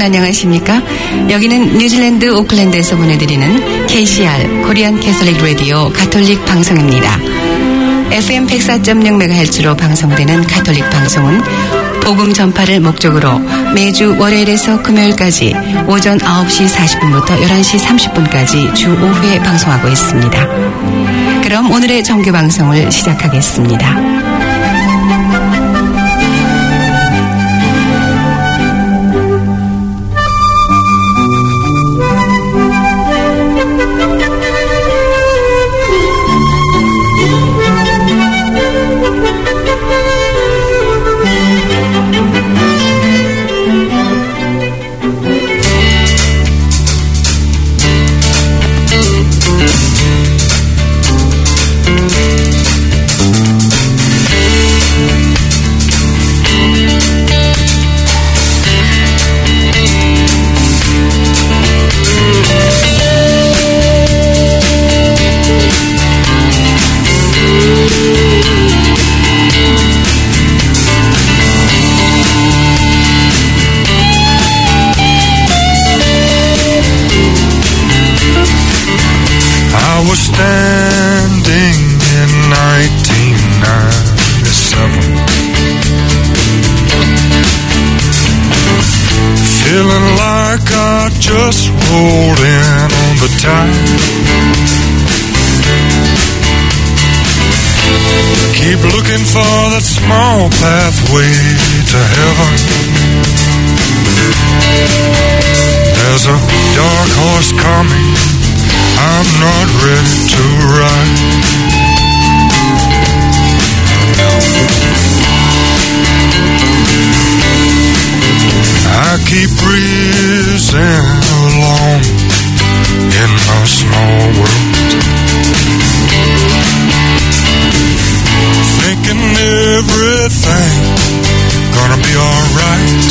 안녕하십니까? 여기는 뉴질랜드 오클랜드에서 보내드리는 KCR 코리안 캐톨릭 라디오 가톨릭 방송입니다. FM 104.0MHz로 방송되는 가톨릭 방송은 복음 전파를 목적으로 매주 월요일에서 금요일까지 오전 9시 40분부터 11시 30분까지 주 5회 방송하고 있습니다. 그럼 오늘의 정규 방송을 시작하겠습니다. Standing in 1997, feeling like I just rolled in on the tide. Keep looking for that small pathway to heaven. There's a dark horse coming, I'm not ready to ride. I keep breezing along in my small world, thinking everything gonna be alright.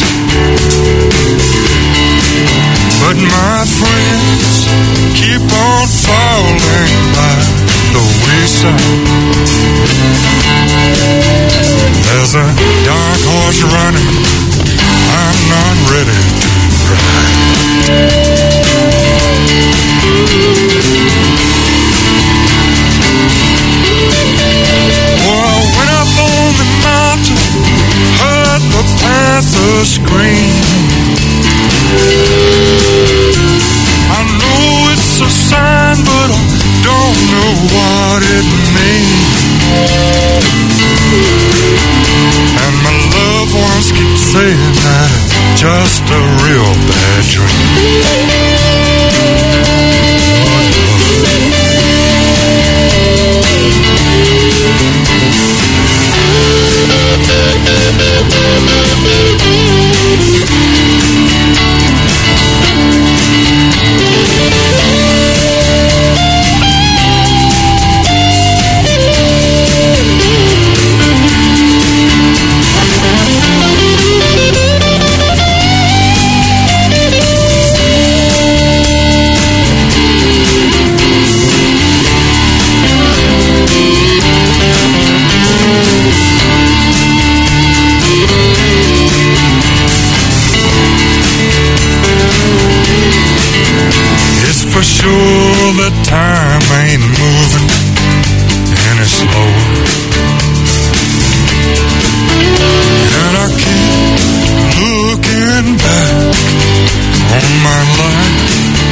But my friends keep on falling by the wayside. There's a dark horse running, I'm not ready to ride. Oh, I went up on the mountain, heard the panther scream. I know it's a sign, but I don't know what it means. And my loved ones keep saying that it's just a real bad dream. For sure the time ain't moving any slower, and I keep looking back on my life.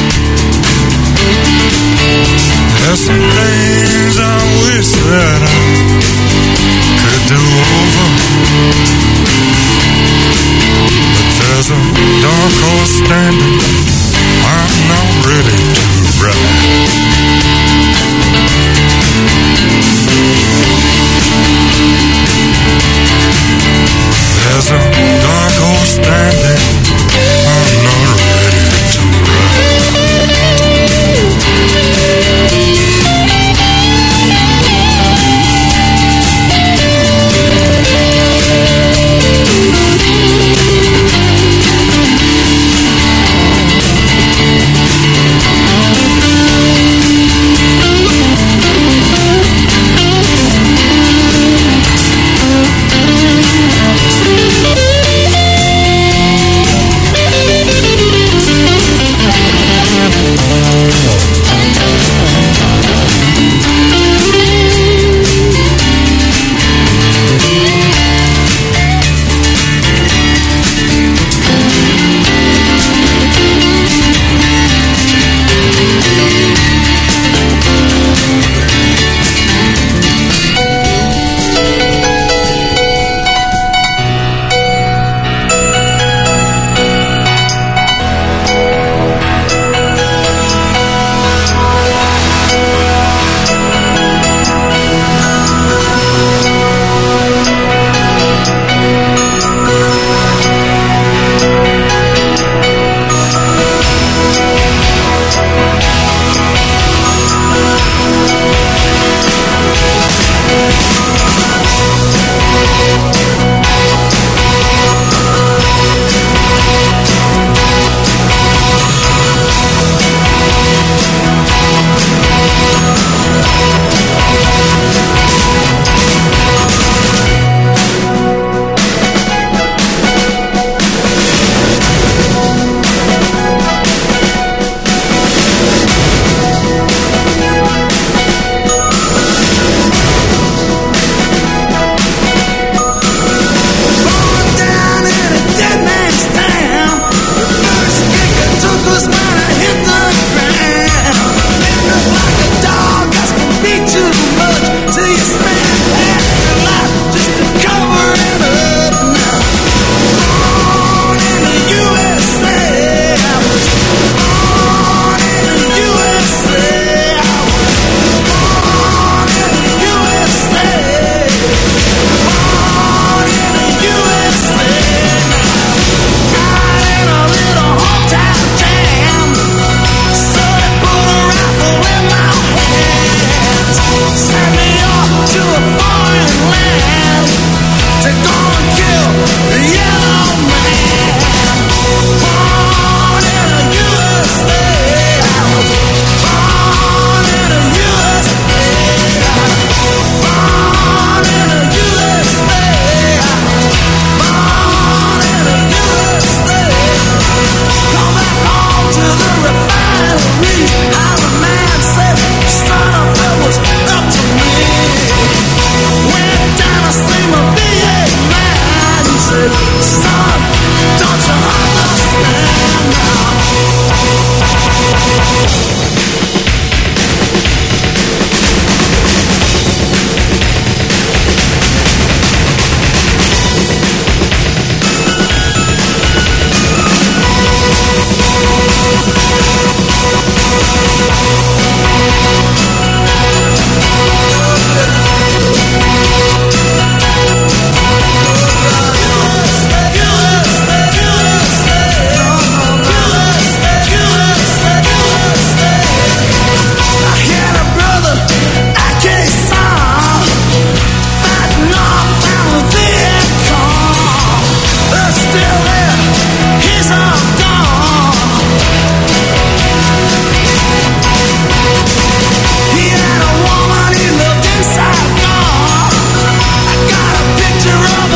There's some things I wish that I could do over, but there's a dark horse standing, I'm not ready to ride. There's a dark horse standing, I'm not ready to ride.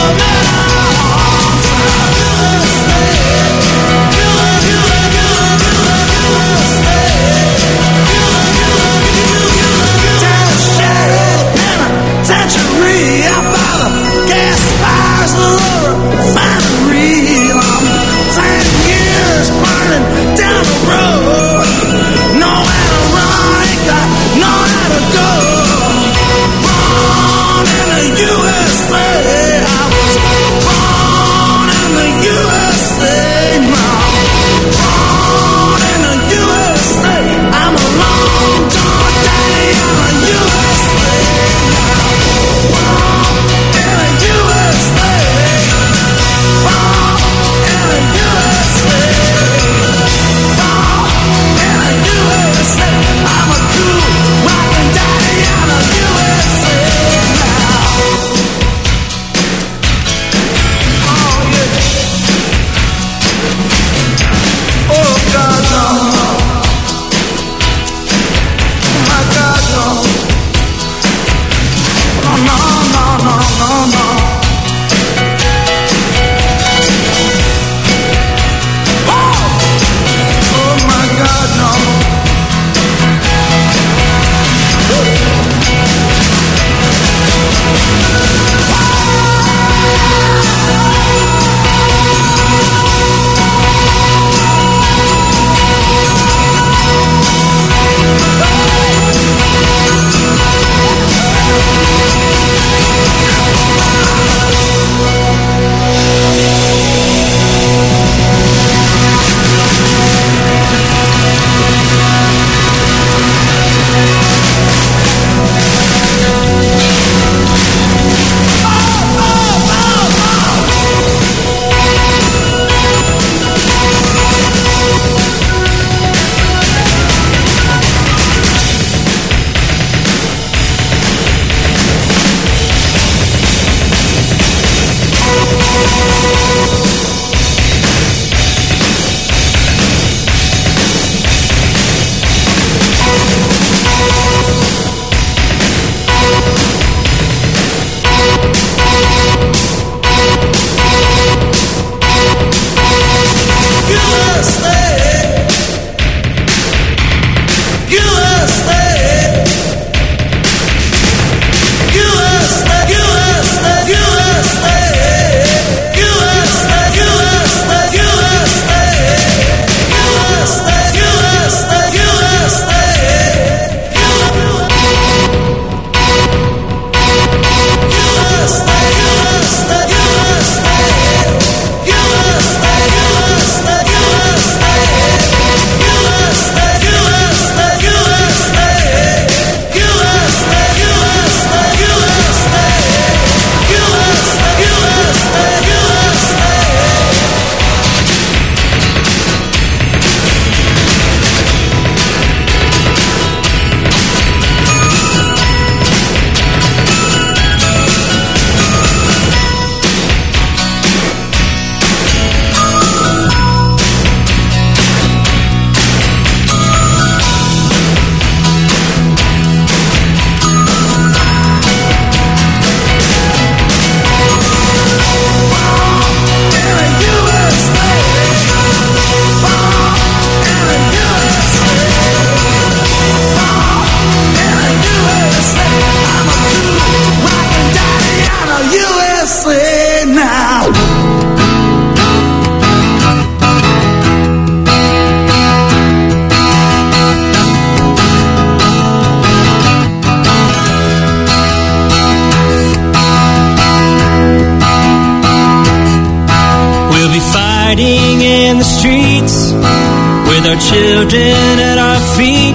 our children at our feet,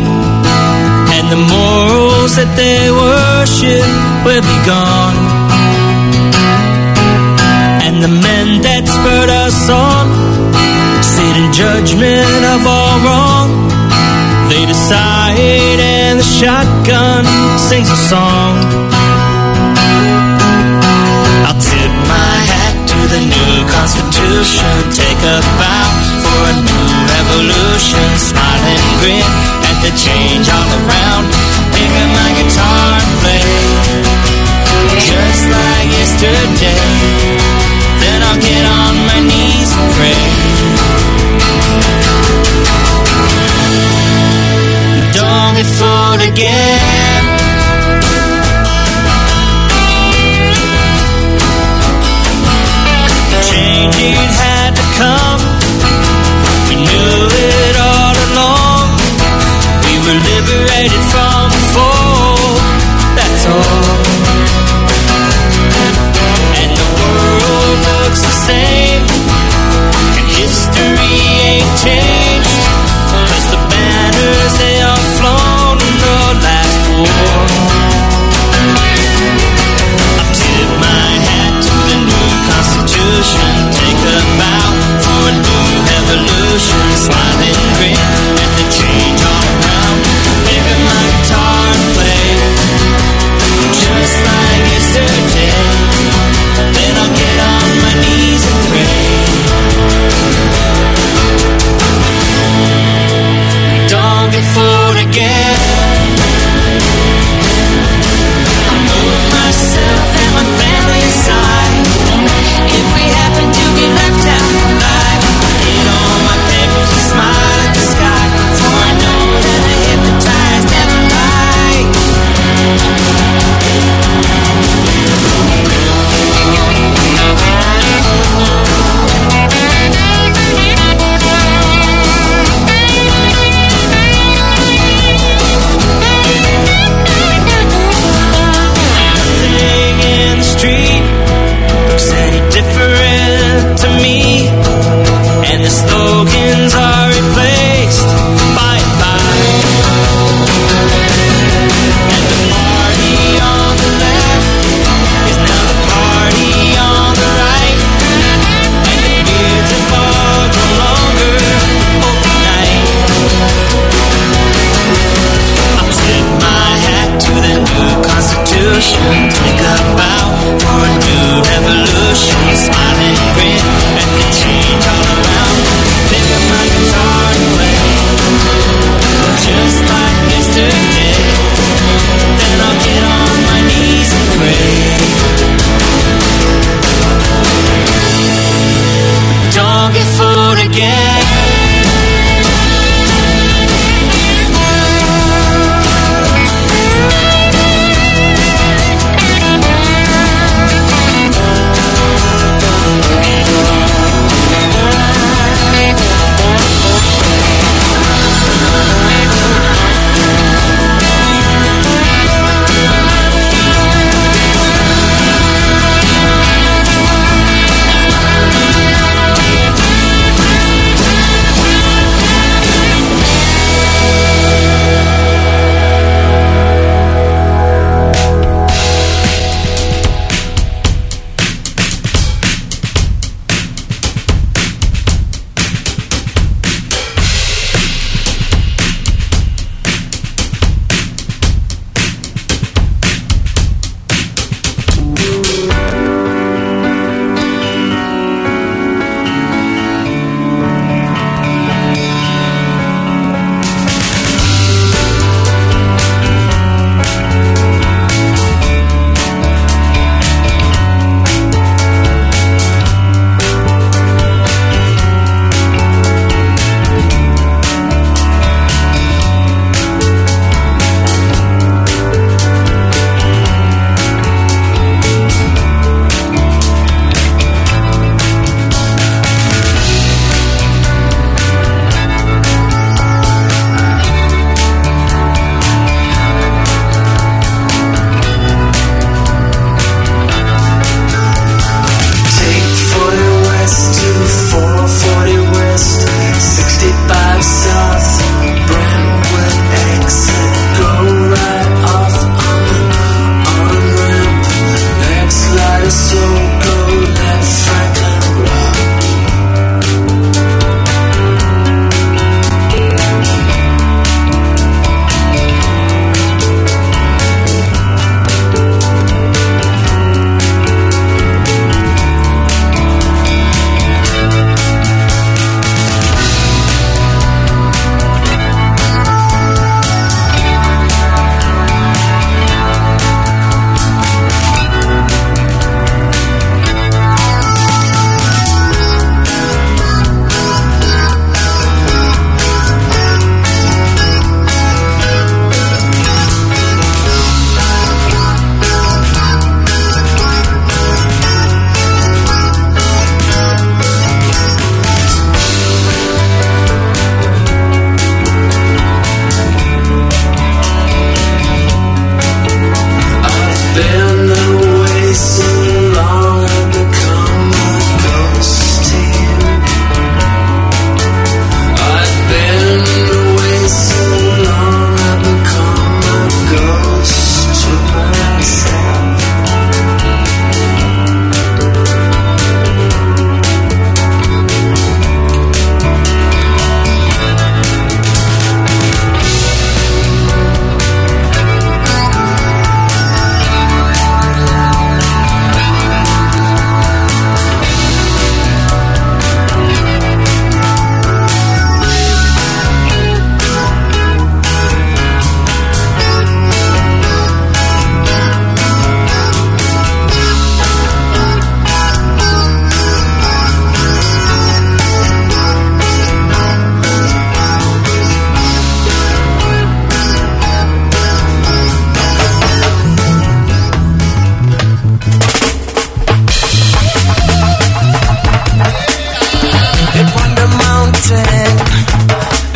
and the morals that they worship will be gone. And the men that spurred us on sit in judgment of all wrong. They decide and the shotgun sings a song. I'll tip my hat to the new Constitution, take a bow for a new revolution, smile and grin at the change all around, pick up my guitar and play just like yesterday.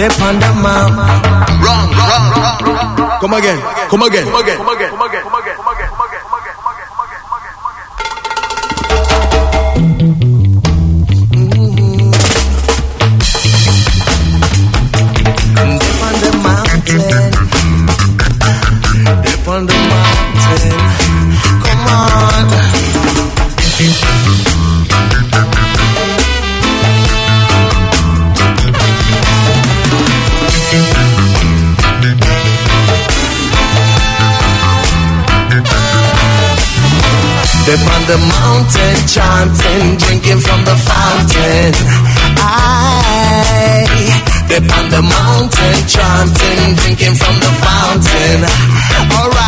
They on the mountain. Wrong. Come again. On the mountain, come on. They're on the mountain, chanting, drinking from the fountain. They're on the mountain, chanting, drinking from the fountain. All right.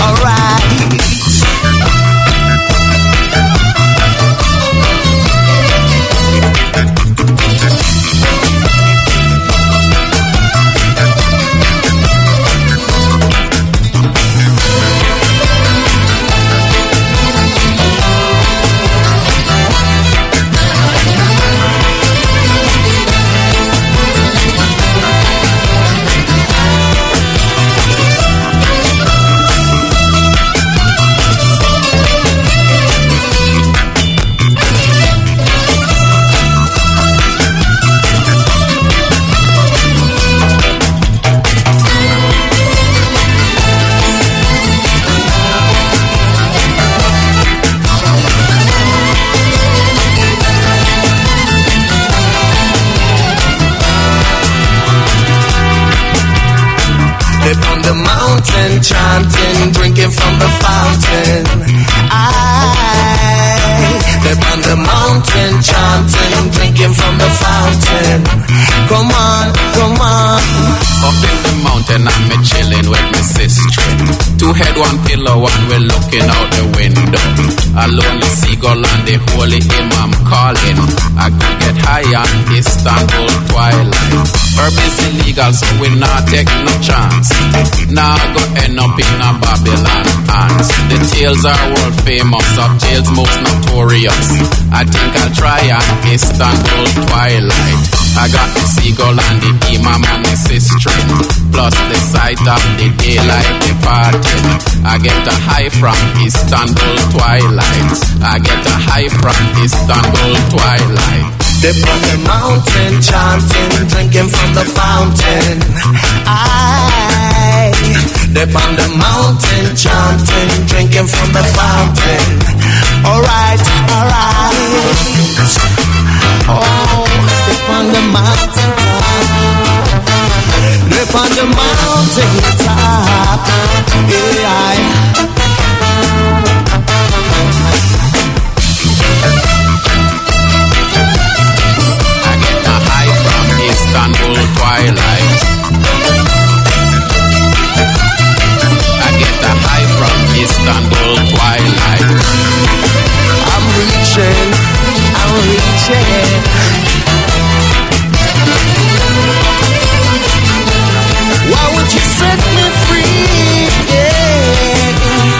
Chanting, drinking from the fountain. They're on the mountain, chanting, drinking from the fountain. Come on. Up in the mountain, I'm chilling with my sister. 2 head, 1 pillow, and we're looking out the window. A lonely seagull and the holy imam calling. I could get high on Istanbul twilight. Herb is illegal, so we not take no chance. Now go end up in a Babylon hands. The tales are world famous, of tales most notorious. I think I'll try on Istanbul twilight. I got the seagull and the imam and the sister. Plus the sight of the daylight departed. I get a high from Istanbul twilight. I get a high from Istanbul twilight. They're on the mountain, chanting, drinking from the fountain. They're on the mountain, chanting, drinking from the fountain. All right. Oh, they're on the mountain top. They're on the mountain top. Yeah. Istanbul twilight. I get the high from Istanbul twilight. I'm reaching. Why would you set me free? Yeah.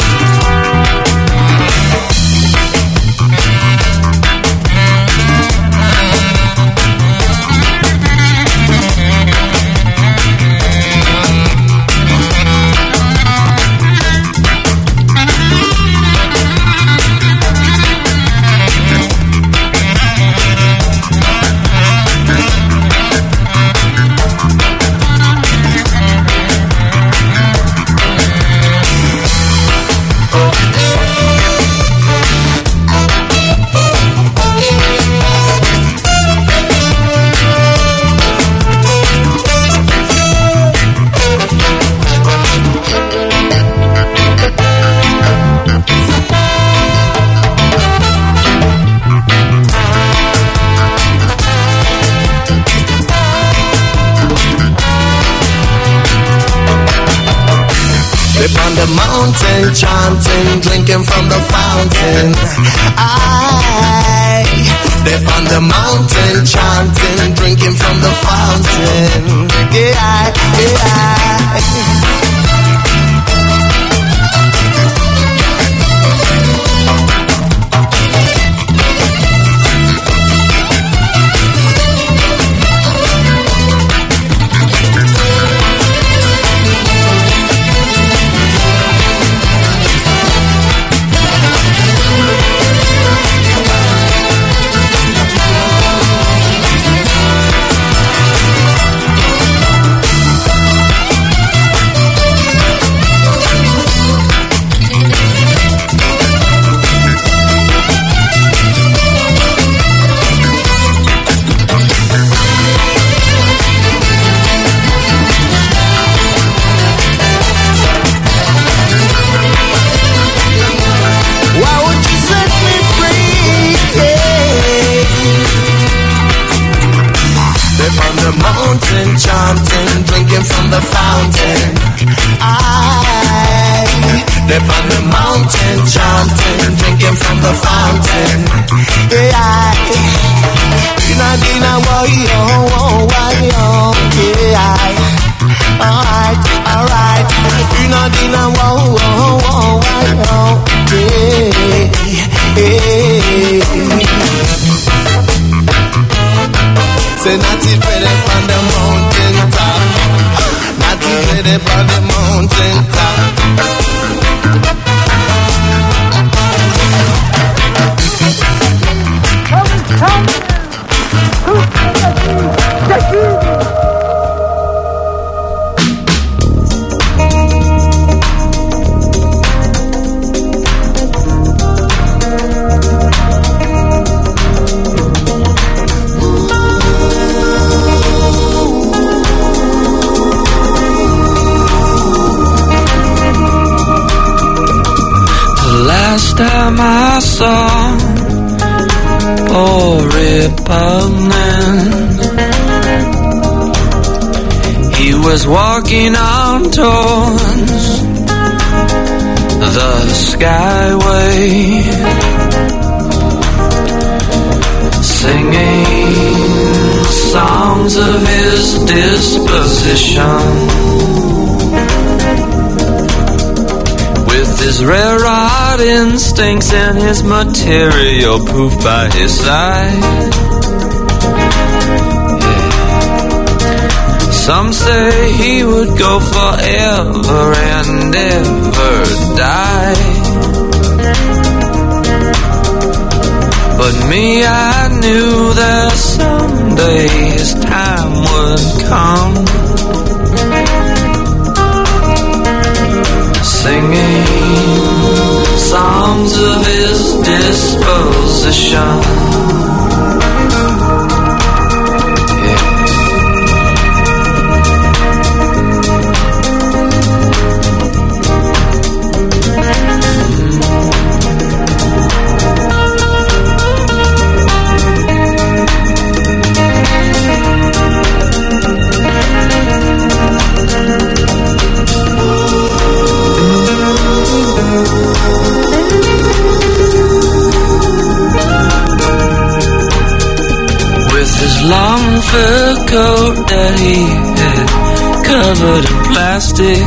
On the mountain, chanting, drinking from the fountain. They're on the mountain, chanting, drinking from the fountain. Yeah. mountain, chanting, drinking from the fountain. I live on the mountain, chanting, drinking from the fountain. Yeah, Dina, Dina, why-yo, why-yo, yeah. Alright, alright. Dina, Dina, why-yo, yeah, yeah. Say Natty ready on the mountain top. Natty ready on the mountain top. Last time I saw poor Republican, he was walking on towards the skyway, singing songs of his disposition. With his rare-eyed instincts and his material proof by his side. Yeah. Some say he would go forever and never die. But me, I knew that someday his time would come. Singing songs of his disposition. Long fur coat that he had covered in plastic,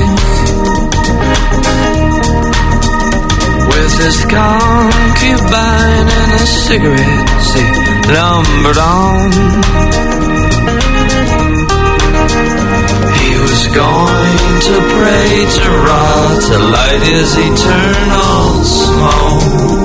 with his concubine and a cigarette he lumbered on. He was going to pray to Ra to light his eternal smoke.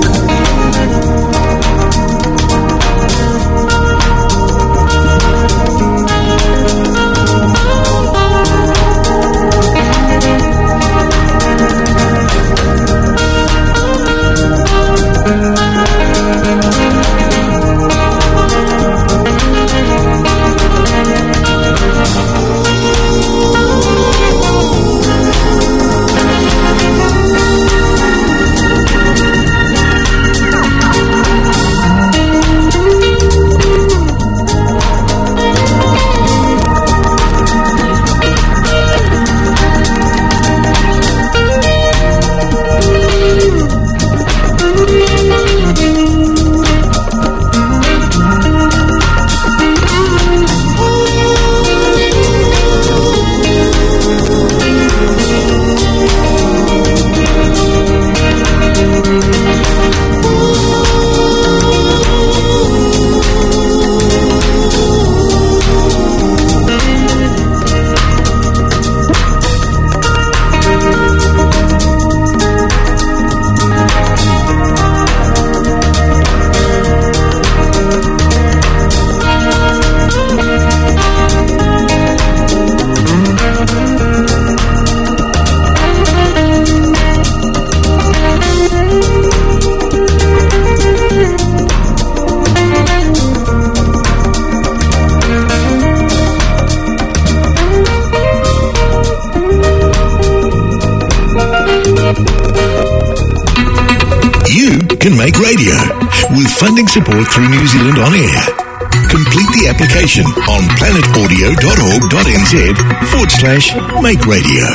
Can make radio with funding support through New Zealand On Air. Complete the application on planetaudio.org.nz/Make Radio.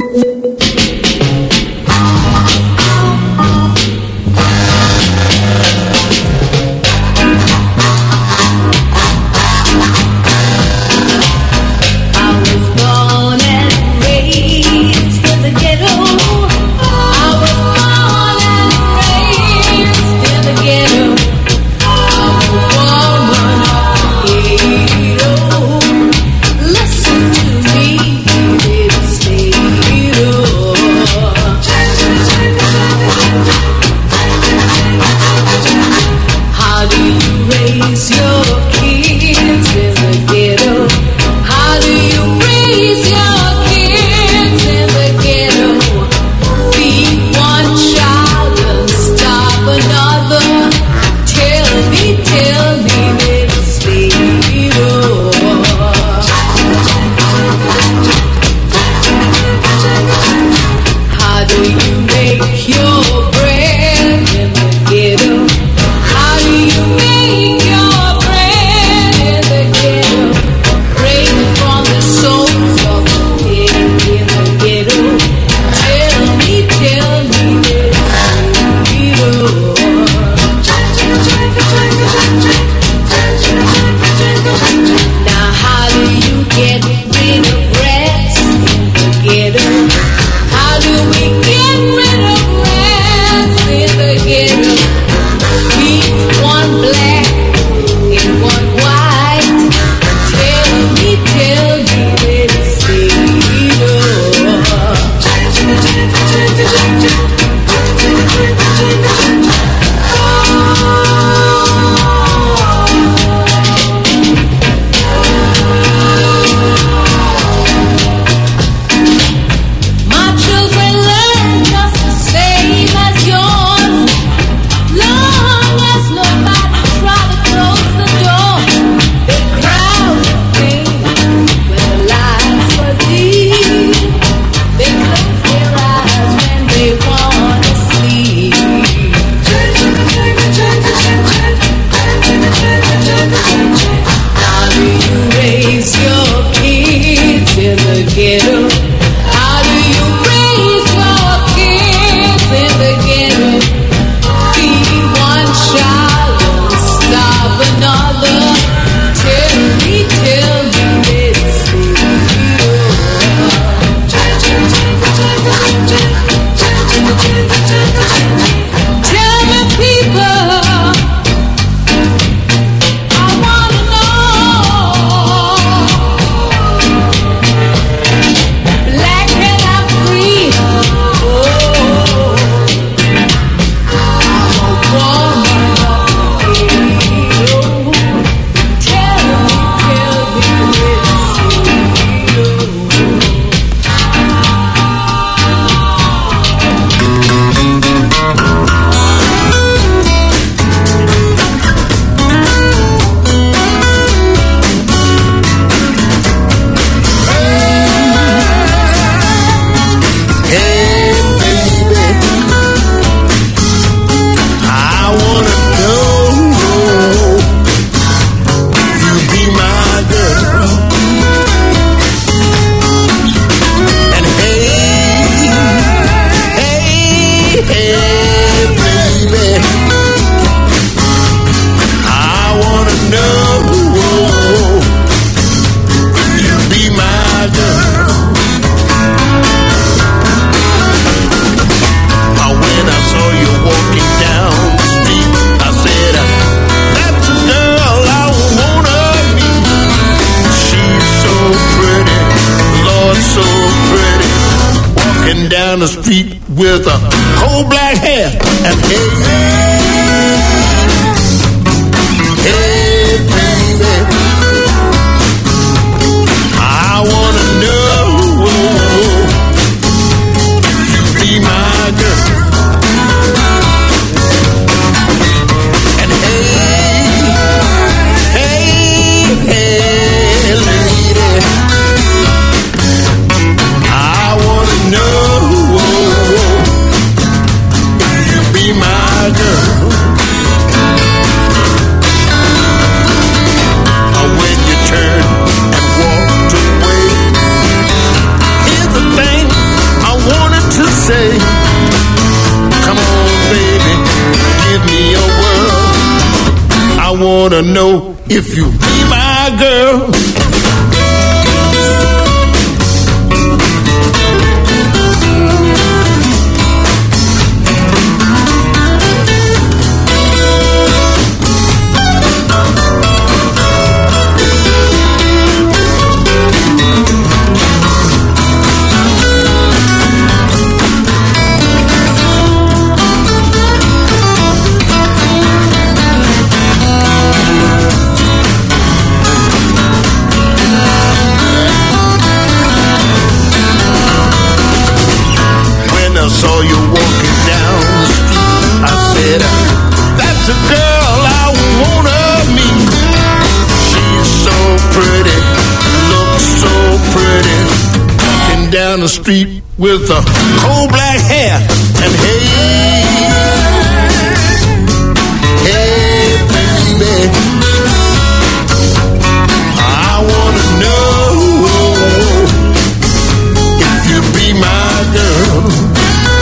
down the street with a whole black hair. And hey, baby, I wanna know you be my girl. And hey, lady, I wanna know you be my girl. wanna know if you be my girl. Saw you walking down the street, I said, that's a girl I wanna meet. She's so pretty, looks so pretty, walking down the street with a coal black hair. And hey, hey baby, I wanna know if you be my girl.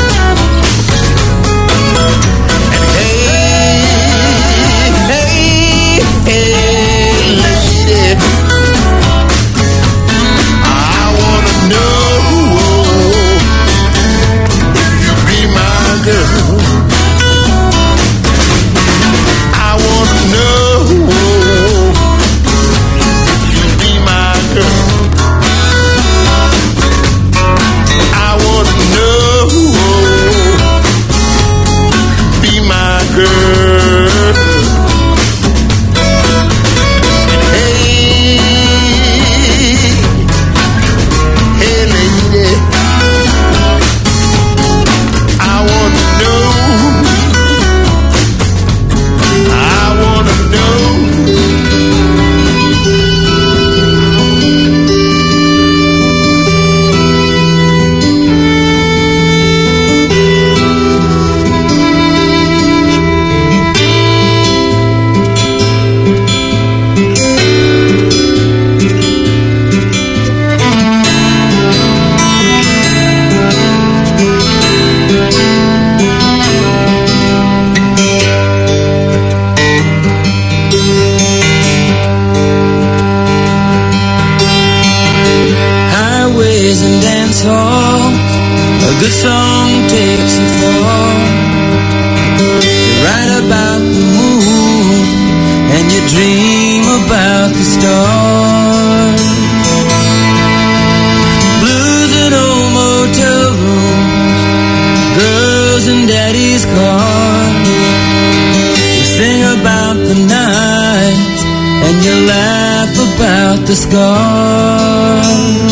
The scars.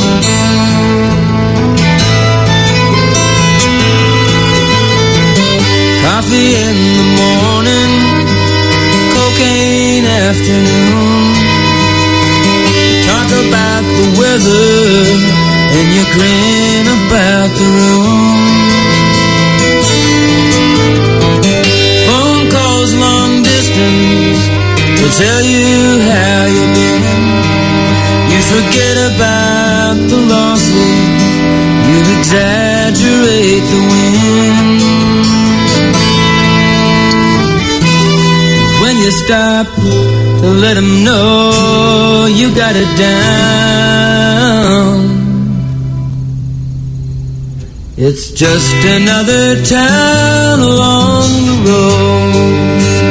Coffee in the morning, cocaine afternoon. Talk about the weather and you grin about the room. Phone calls long distance to tell you how you've been. You forget about the losses, you exaggerate the wins. When you stop to let them know you got it down, it's just another town along the road.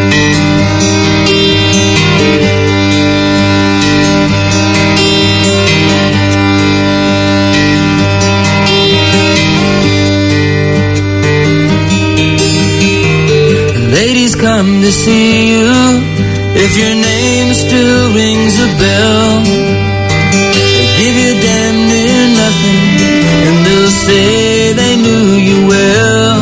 Ladies come to see you if your name still rings a bell. They give you damn near nothing and they'll say they knew you well.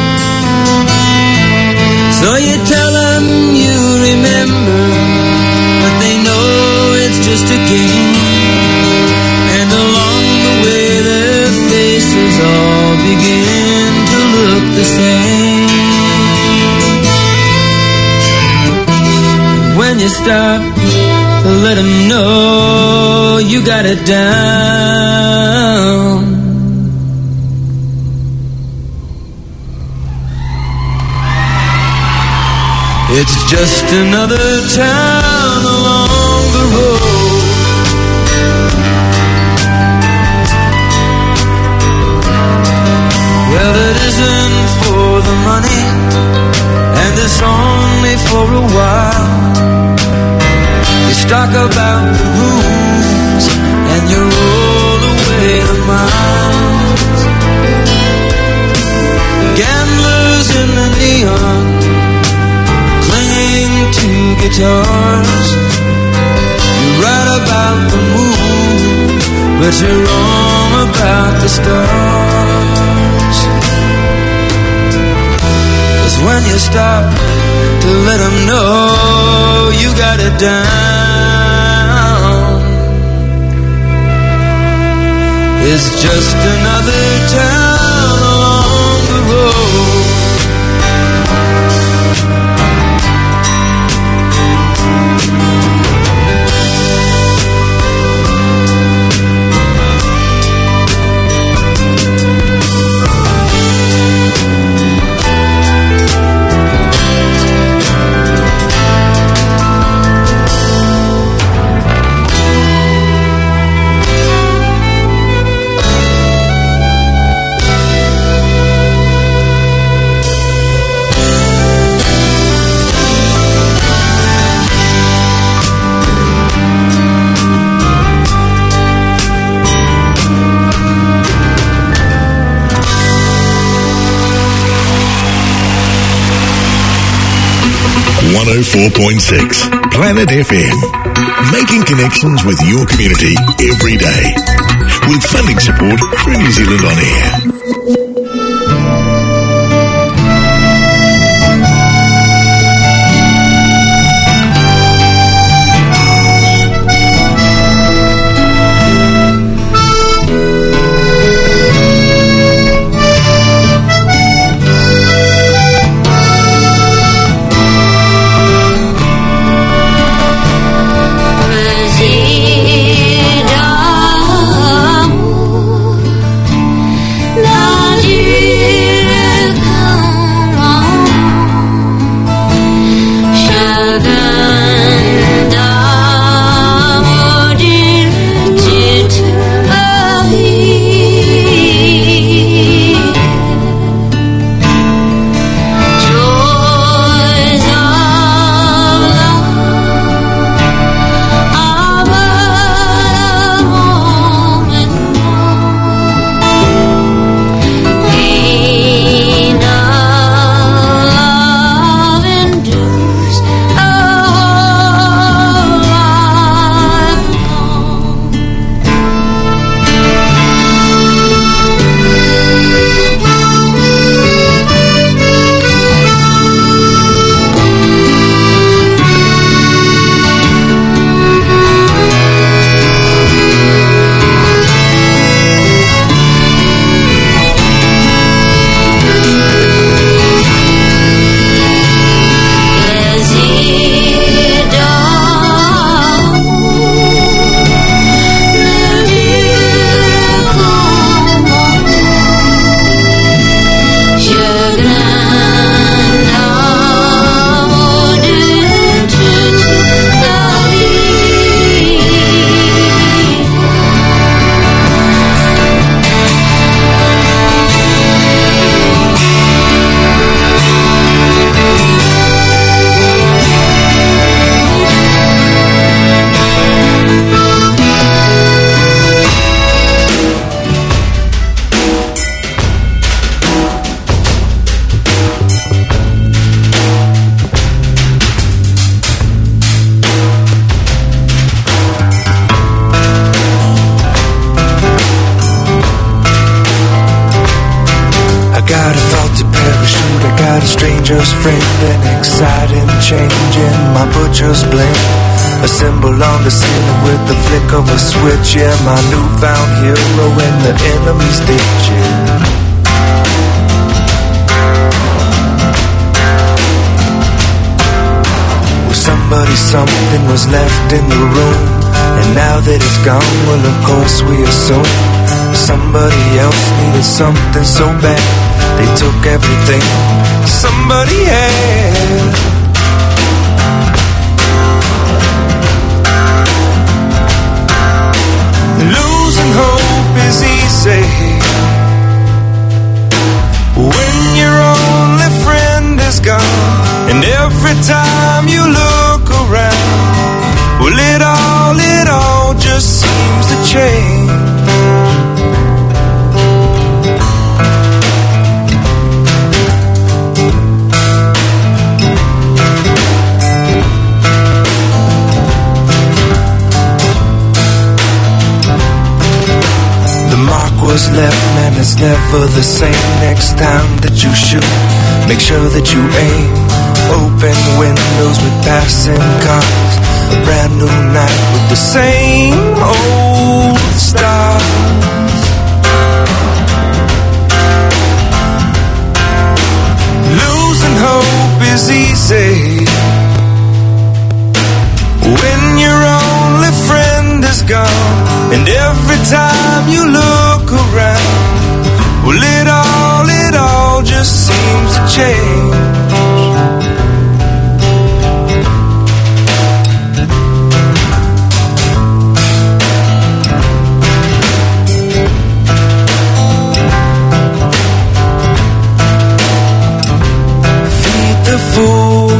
So you tell them you remember, but they know it's just a game. And along the way their faces all begin to look the same. When you stop to let them know you got it down, It's just another town along the road. Well, it isn't for the money, and it's only for a while. You talk about the rooms, and you roll away the miles. Gamblers in the neon, clinging to guitars. You write about the moon, but you're wrong about the stars. 'Cause when you stop to let them know you got it down, it's just another town along the road. Planet FM, making connections with your community every day, with funding support through New Zealand On Air. stranger's friend, an exciting change in my butcher's blend. A symbol on the ceiling with the flick of a switch. Yeah, my newfound hero in the enemy's ditch. Yeah. Well, something was left in the room, and now that it's gone, well, of course we assume somebody else needed something so bad they took everything somebody had. left, man, it's never the same. Next time that you shoot, make sure that you aim. Open windows with passing cars. A brand new night with the same old stars. Losing hope is easy when your only friend is gone. And every time you look around, well, it all just seems to change. Feed the fool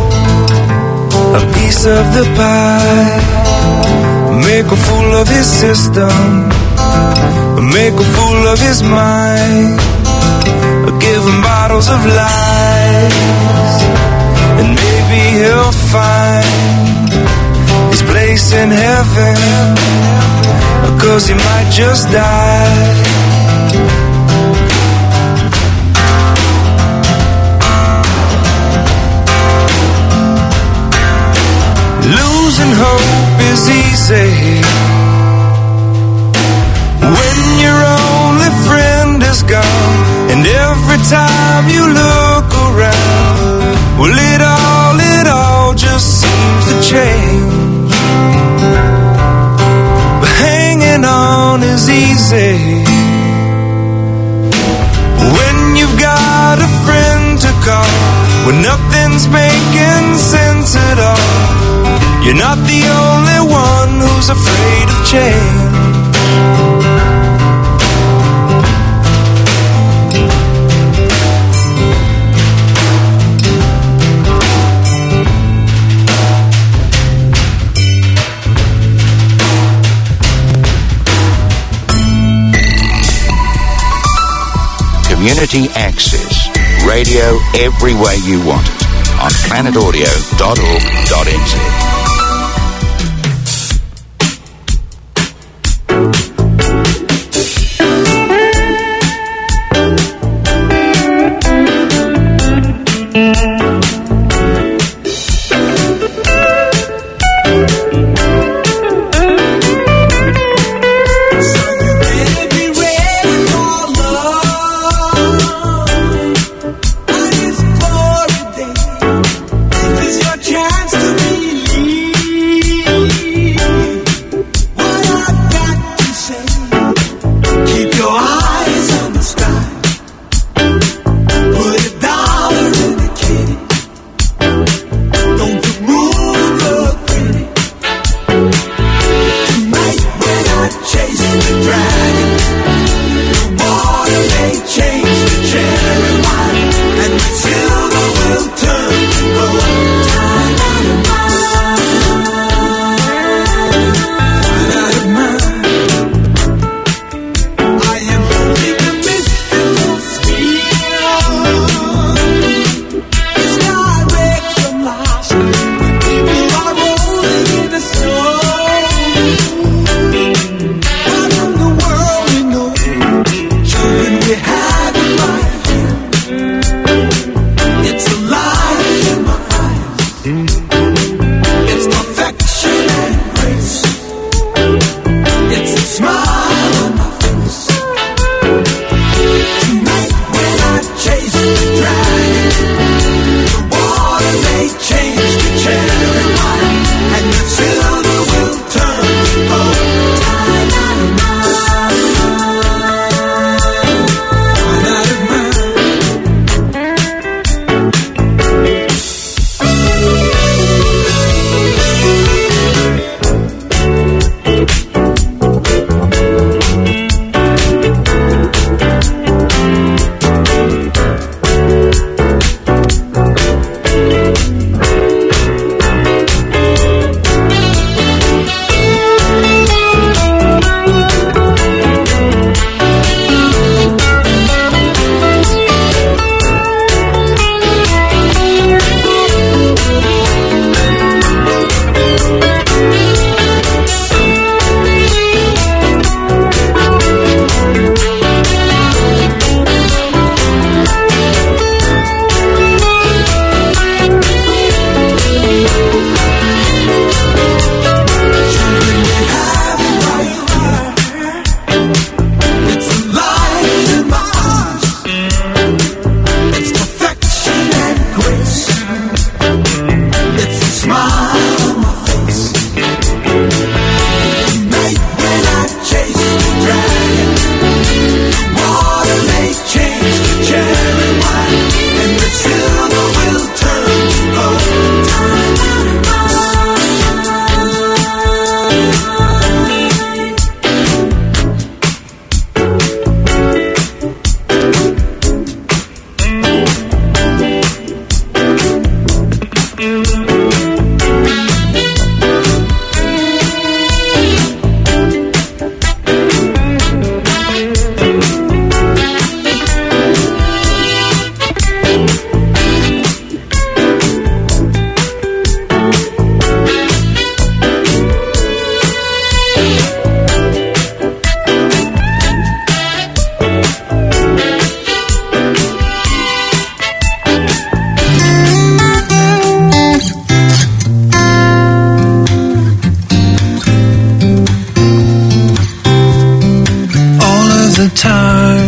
a piece of the pie. Make a fool of his system, make a fool of his mind. Give him bottles of lies, and maybe he'll find his place in heaven, 'cause he might just die. Losing hope is easy when your only friend is gone. And every time you look around, well, it all just seems to change. But hanging on is easy when you've got a friend to call, when nothing's making sense at all. You're not the only one who's afraid of change. Community Access, radio every way you want it on planetaudio.org.nz. Chance to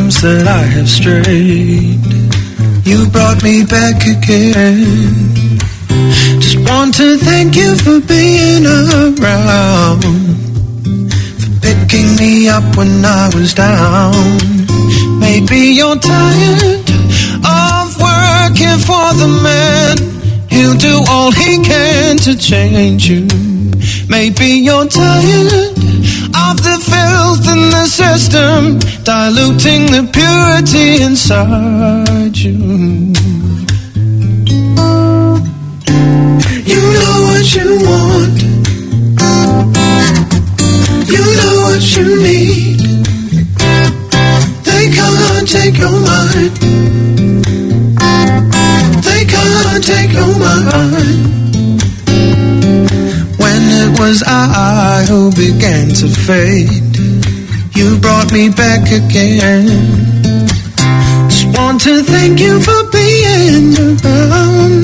times that I have strayed, you brought me back again. Just want to thank you for being around, for picking me up when I was down. Maybe you're tired of working for the man. He'll do all he can to change you. Maybe you're tired of the filth in the system, diluting the purity inside you. You know what you want, you know what you need. They can't take your mind, they can't take your mind. When it was I who began to fade, you brought me back again. Just want to thank you for being around,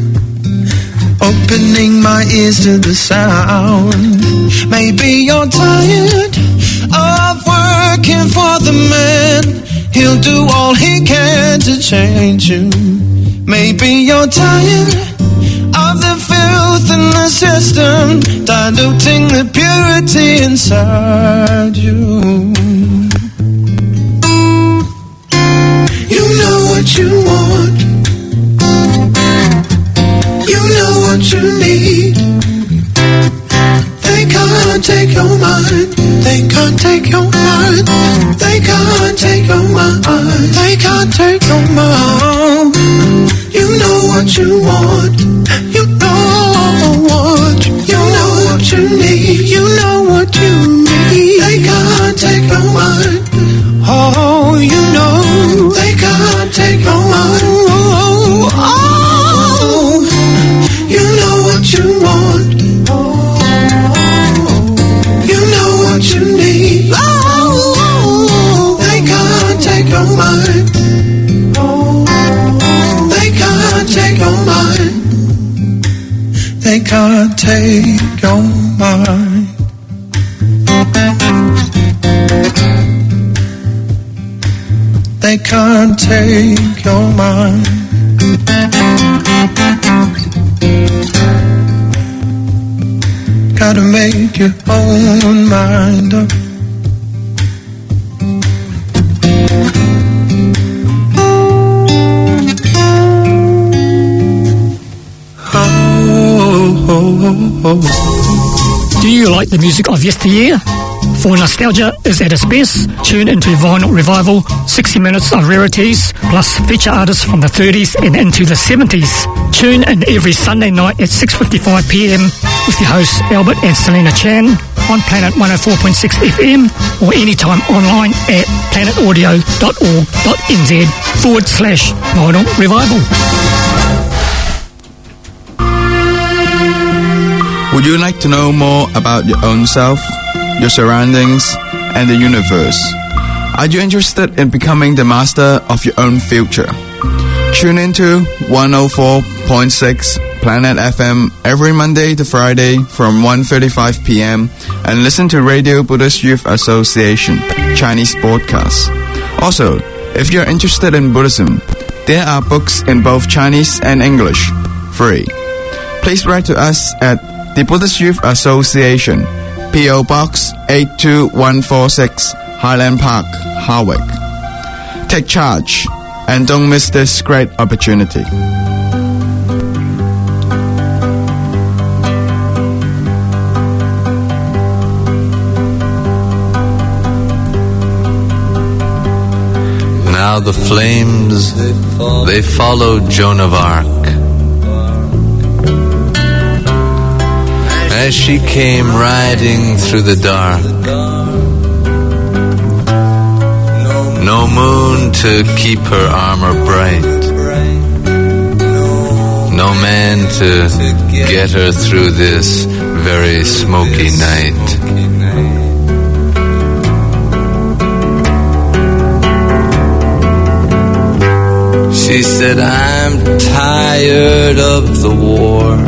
opening my ears to the sound. Maybe you're tired of working for the man. He'll do all he can to change you. Maybe you're tired of the filth in the system, diluting the purity inside you. You know what you want, you know what you need. They can't take your mind, they can't take your mind, they can't take your mind, they can't take your mind. You know what you want, you know what you need, you know what you need. They can't take your mind, oh, you know, they can't take your mind, oh, you know what you want, you know what you need, oh, they can't take your mind, they can't take your mind, they can't take your mind. They can't take your mind. Gotta make your own mind up. Do you like the music of yesteryear? For nostalgia is at its best, tune into Vinyl Revival, 60 minutes of rarities, plus feature artists from the 30s and into the 70s. Tune in every Sunday night at 6:55 p.m. with your hosts Albert and Selena Chan on Planet 104.6 FM or anytime online at planetaudio.org.nz/Vinyl Revival. Would you like to know more about your own self, your surroundings, and the universe? Are you interested in becoming the master of your own future? Tune into 104.6 Planet FM every Monday to Friday from 1:35 p.m. and listen to Radio Buddhist Youth Association Chinese podcast. Also, if you're interested in Buddhism, there are books in both Chinese and English, free. Please write to us at the Buddhist Youth Association, P.O. Box 82146, Highland Park, Harwich. Take charge and don't miss this great opportunity. Now the flames, they followed Joan of Arc as she came riding through the dark. No moon to keep her armor bright, no man to get her through this very smoky night. She said, I'm tired of the war.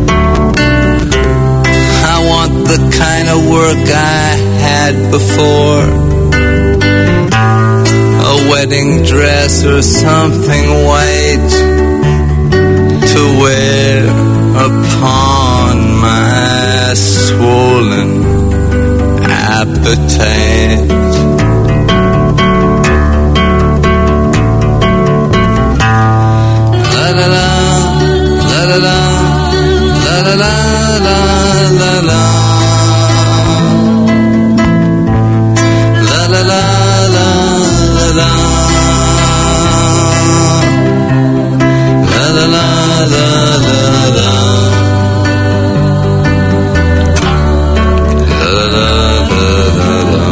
I want the kind of work I had before. A wedding dress or something white to wear upon my swollen appetite. La la la, la la la, la la la, la la la. La la la la la la. La la la la la la. La la la la la.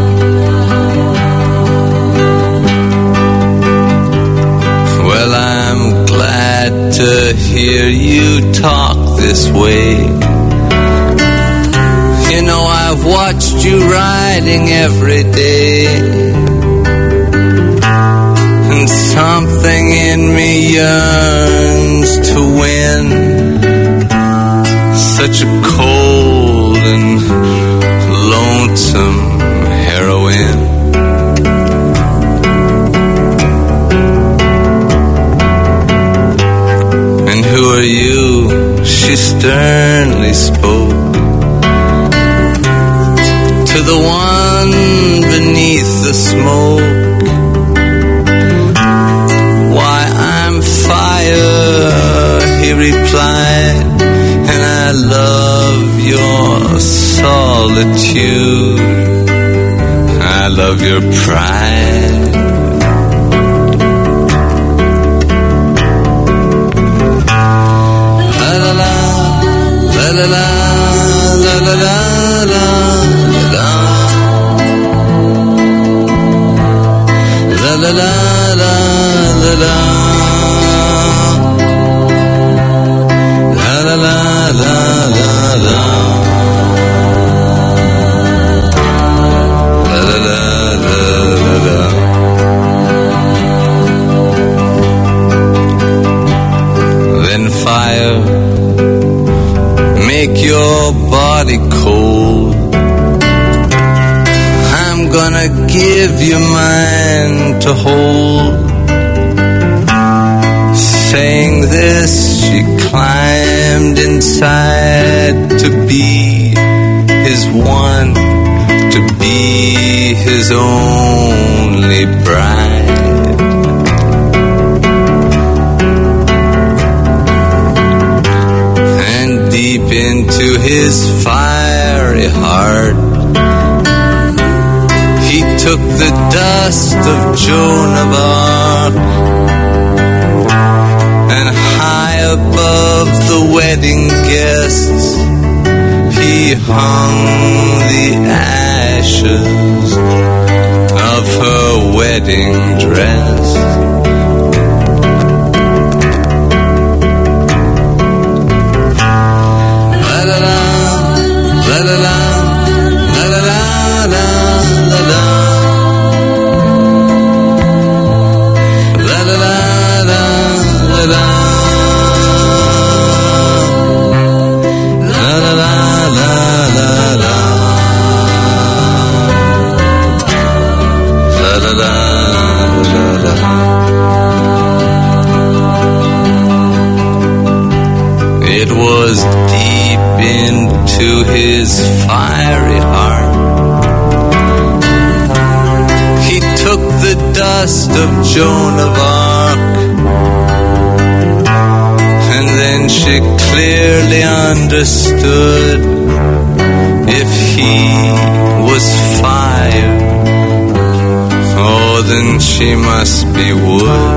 Well, I'm glad to hear you talk this way. You know, I've watched you riding every day, and something in me yearns to win such a cold and lonesome heroine. And who are you? She sternly spoke to the one beneath the smoke. Why, I'm fire, he replied, and I love your solitude. I love your pride. La la la, la la la, la la la, la. La la la la la la. La la la la la la. La la la la la. Then fire, make your body cold. I'm gonna give you mine to hold. Saying this, she climbed inside to be his one, to be his only bride. And deep into his fiery heart, he took the dust of Joan of Arc, and high above the wedding guests, he hung the ashes of her wedding dress. La la la, la la la, la la la, la la la. La la la la la la. La la la la la la. La la la la la. It was deep into his fiery heart. He took the dust of Joan of Arc, and then she clearly understood if he was fire, oh, then she must be wood.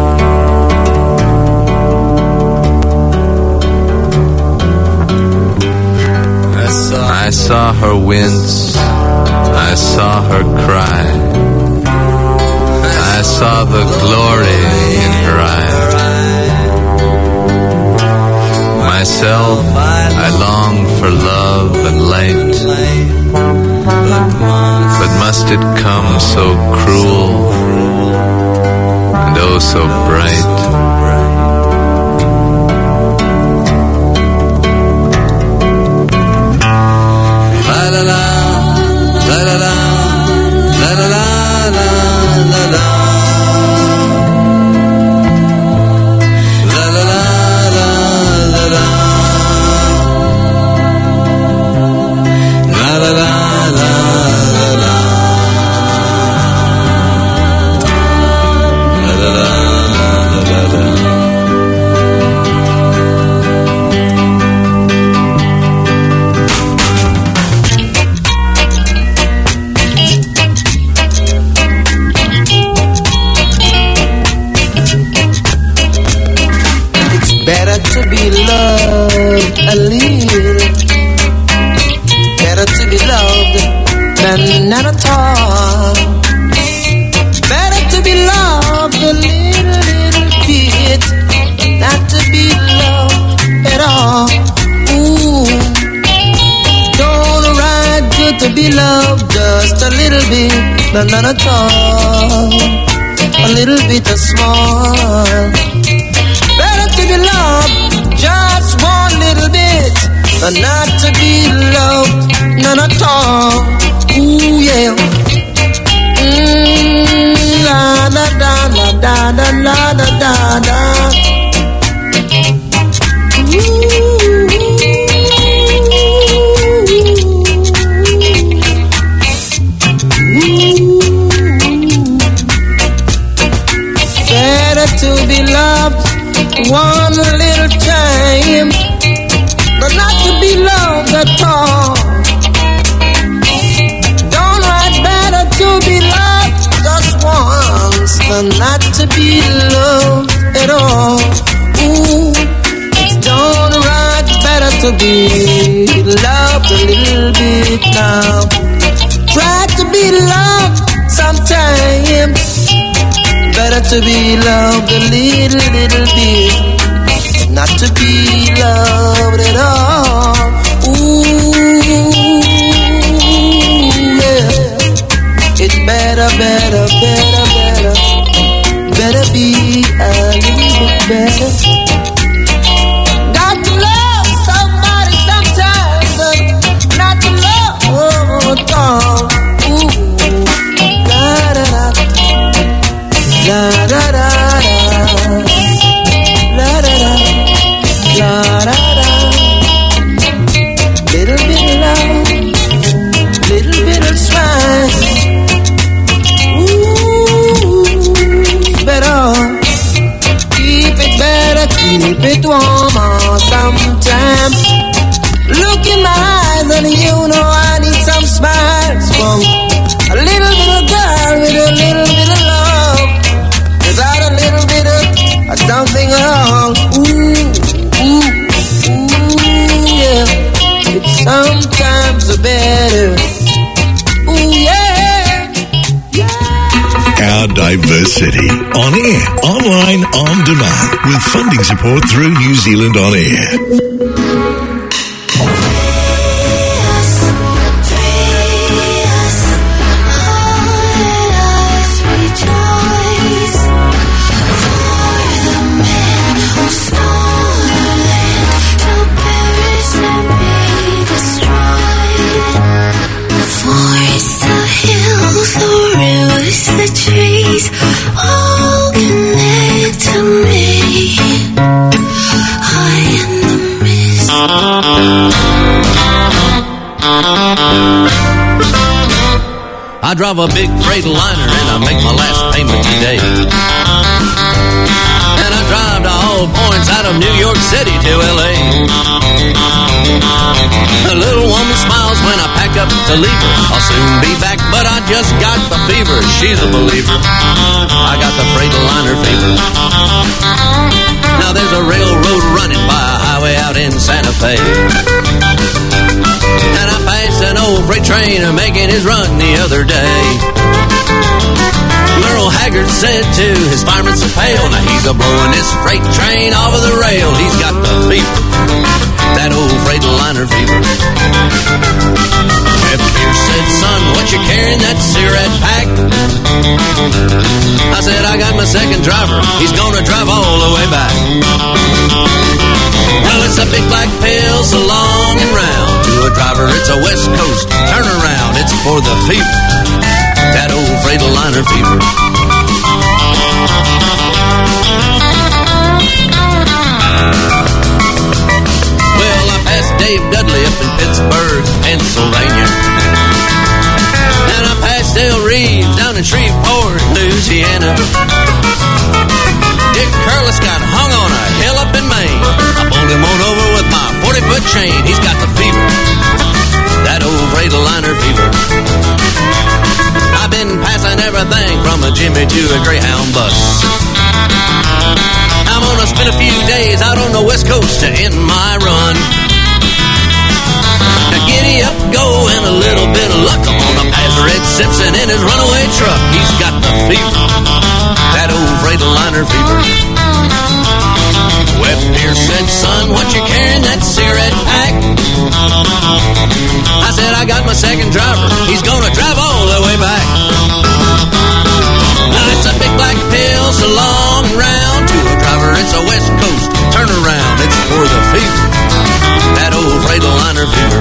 I saw her wince, I saw her cry, I saw the glory in her eyes. Myself, I long for love and light, but must it come so cruel and oh so bright? La la la, la la la, la la la, la la la. be loved a little. Better to be loved than not at all. Better to be loved a little bit, not to be loved at all. Ooh, don't ride good to be loved just a little bit, but not at all. A little bit of small. Better to be loved just one little bit, but not to be loved none at all. Ooh yeah. La da da la da da la da da da. Better to be loved one little time, but not to be loved at all. Downright better to be loved just once, but not to be loved at all. Ooh, it's downright better to be loved a little bit now. Try to be loved sometimes. Better to be loved a little bit, not to be loved at all. Ooh, yeah. It's better be a little bit better. Got to love somebody sometimes, not to love at all. Ooh, da da da. La da da da, la da da, la da da. Little bit of love, little bit of spice. Ooh, better keep it warm on sometime. Look in my eyes and you know I need some smiles from a little bit of girl with a little bit of love. Without a little bit of something wrong. Ooh, yeah. It's sometimes better. Ooh, yeah. Our diverse city. On air, online, on demand. With funding support through New Zealand On Air. Trees all connect to me. I am the mist. I drive a big Freightliner and I make my last payment today. And I drive to all points out of New York City to LA. A little woman smiles when I pack up to leave her. I'll soon be back, but I just got the fever. She's a believer. I got the Freightliner fever. Now there's a railroad running by a highway out in Santa Fe. And I passed an old freight train making his run the other day. Merle Haggard said to his fireman so pale, now he's a-blowing this freight train over the rail. He's got the fever, that old Freightliner fever. Captain Pierce said, son, what you carrying, that cigarette pack? I said, I got my second driver. He's gonna drive all the way back. Well, it's a big black pill, so long and round. To a driver, it's a West Coast turnaround. It's for the fever, that old Freightliner fever. Well, I passed Dave Dudley up in Pittsburgh, Pennsylvania. And I passed Dale Reeves down in Shreveport, Louisiana. Dick Curlis got hung on a hill up in Maine. I pulled him on over with my 40-foot chain. He's got the fever, that old Freightliner fever. I've been passing everything from a Jimmy to a Greyhound bus. I'm on gonna spend a few days out on the West Coast to end my run. Now giddy up, go, and a little bit of luck. I'm gonna pass Red Simpson in his runaway truck. He's got the fever, that old Freightliner fever. Webb Pierce said, son, what you carrying that cigarette pack? I said, I got my second driver. He's gonna drive all the way back. Now it's a big black pill, so long and round. To a driver, it's a West Coast turnaround. It's for the fever, that old Freightliner fever.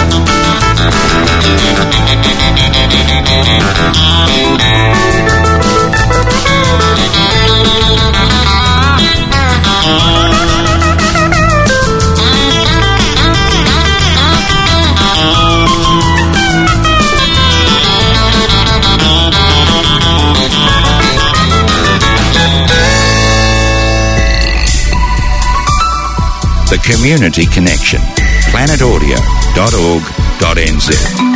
The Community Connection. planetaudio.org.nz.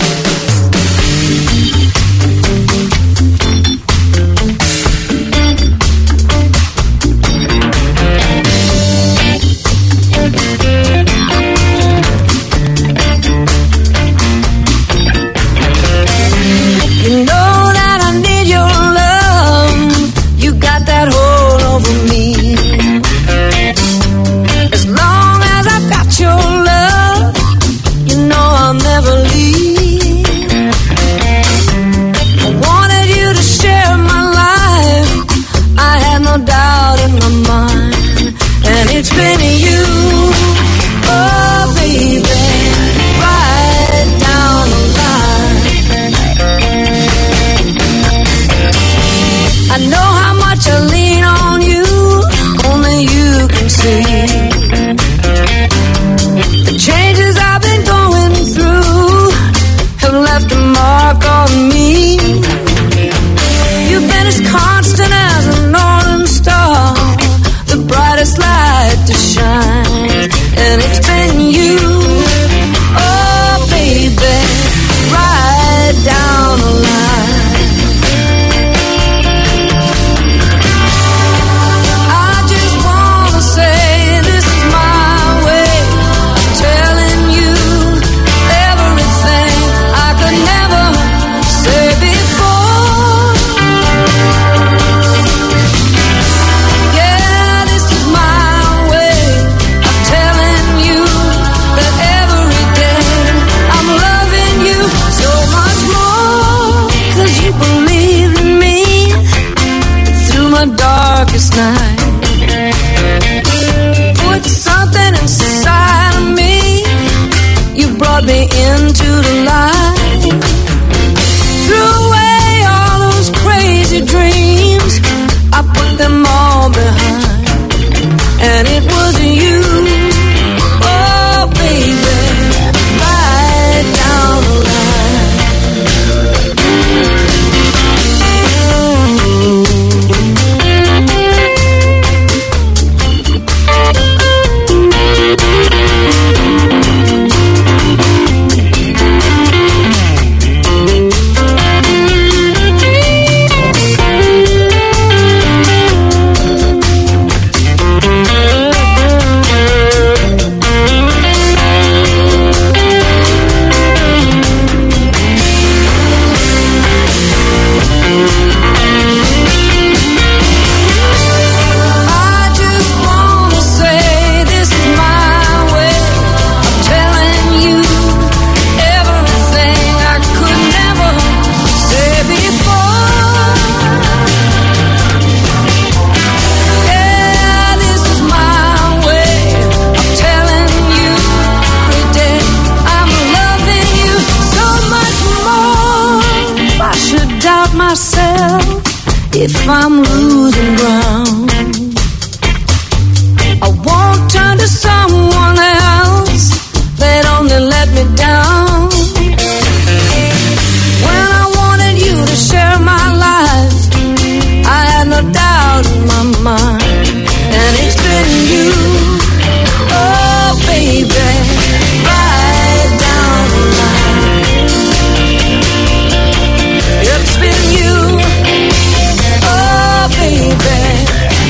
If I'm losing ground, I won't turn to someone else. They'd only let me down. When I wanted you to share my life, I had no doubt in my mind, and it's been you, oh baby, right down the line. It's been you, oh baby,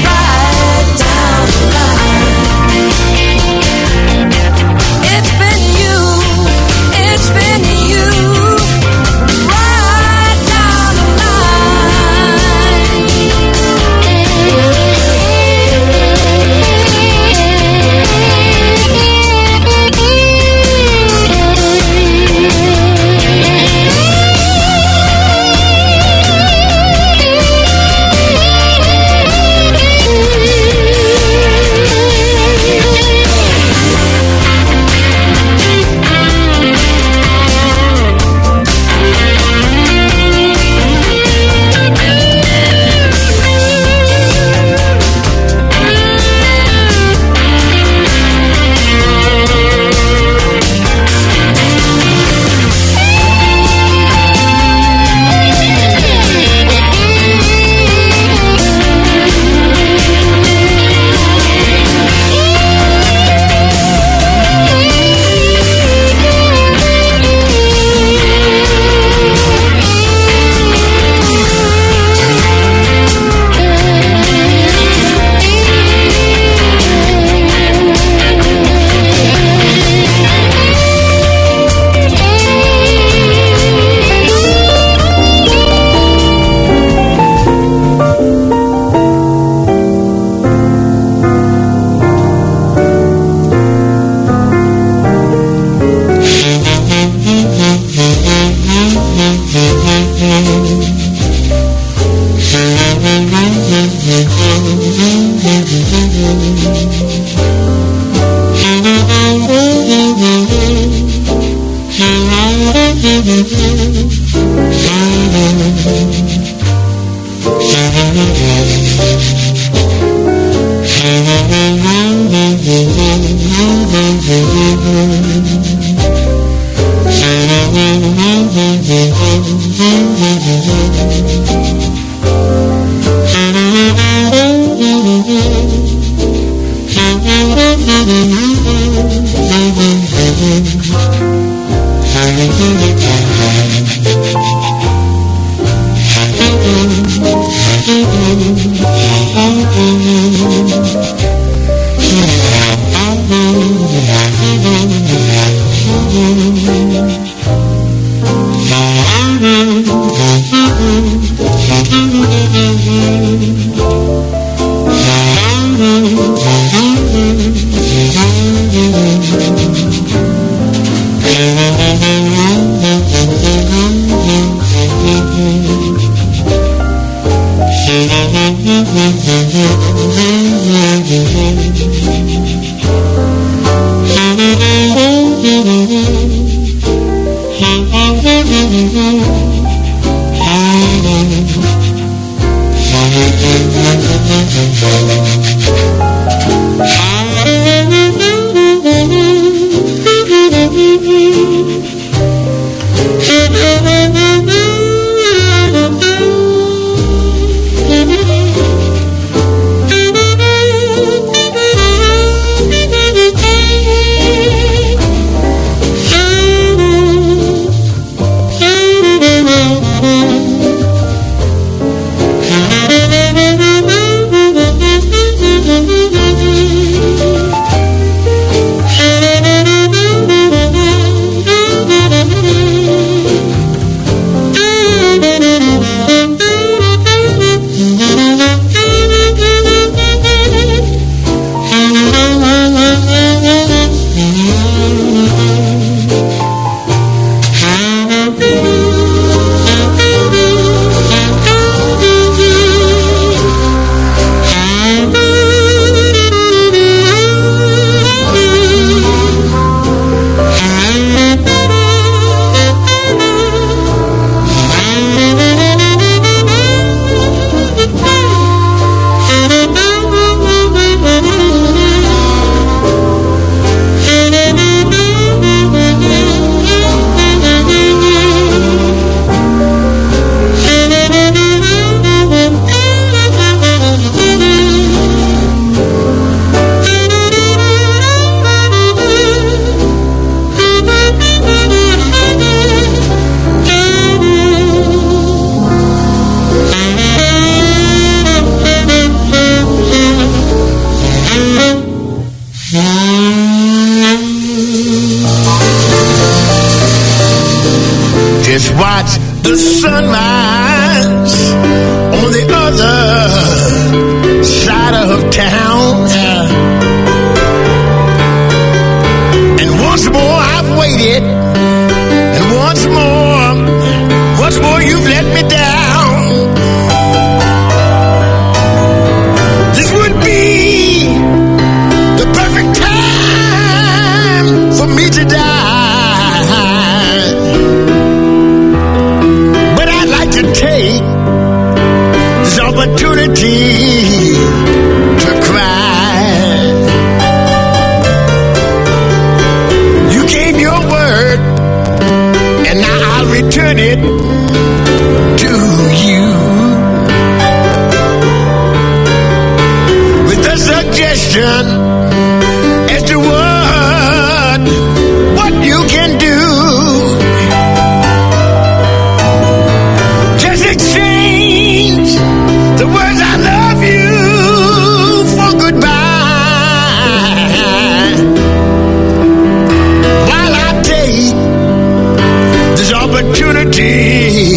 Opportunity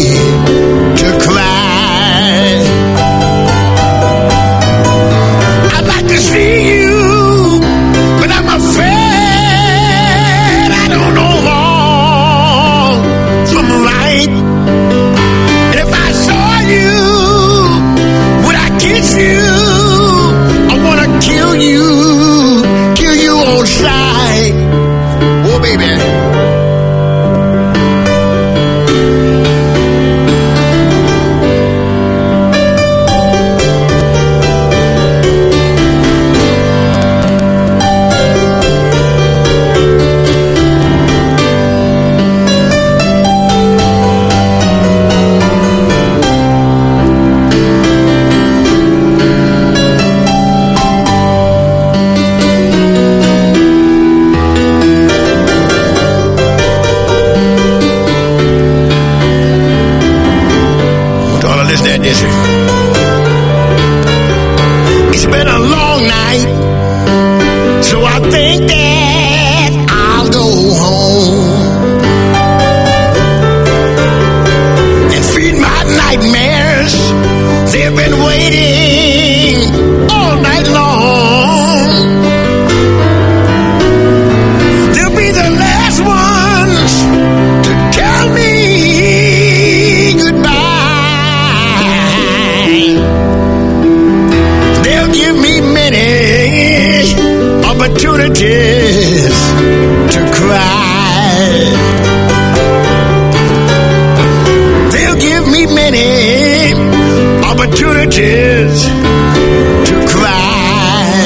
They'll give me many opportunities to cry.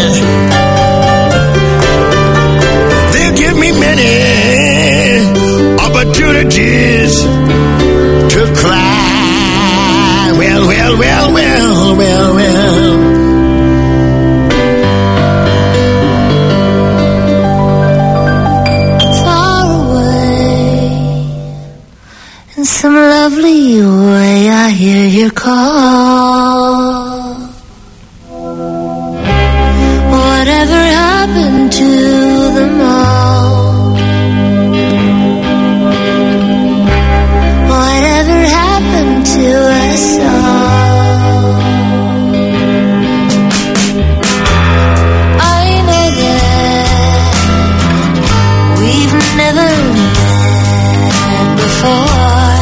They'll give me many opportunities to cry. Well, well, well, well, well, well. Some lovely way I hear your call. Whatever happened to them all? Whatever happened to us all? I know that we've never met before.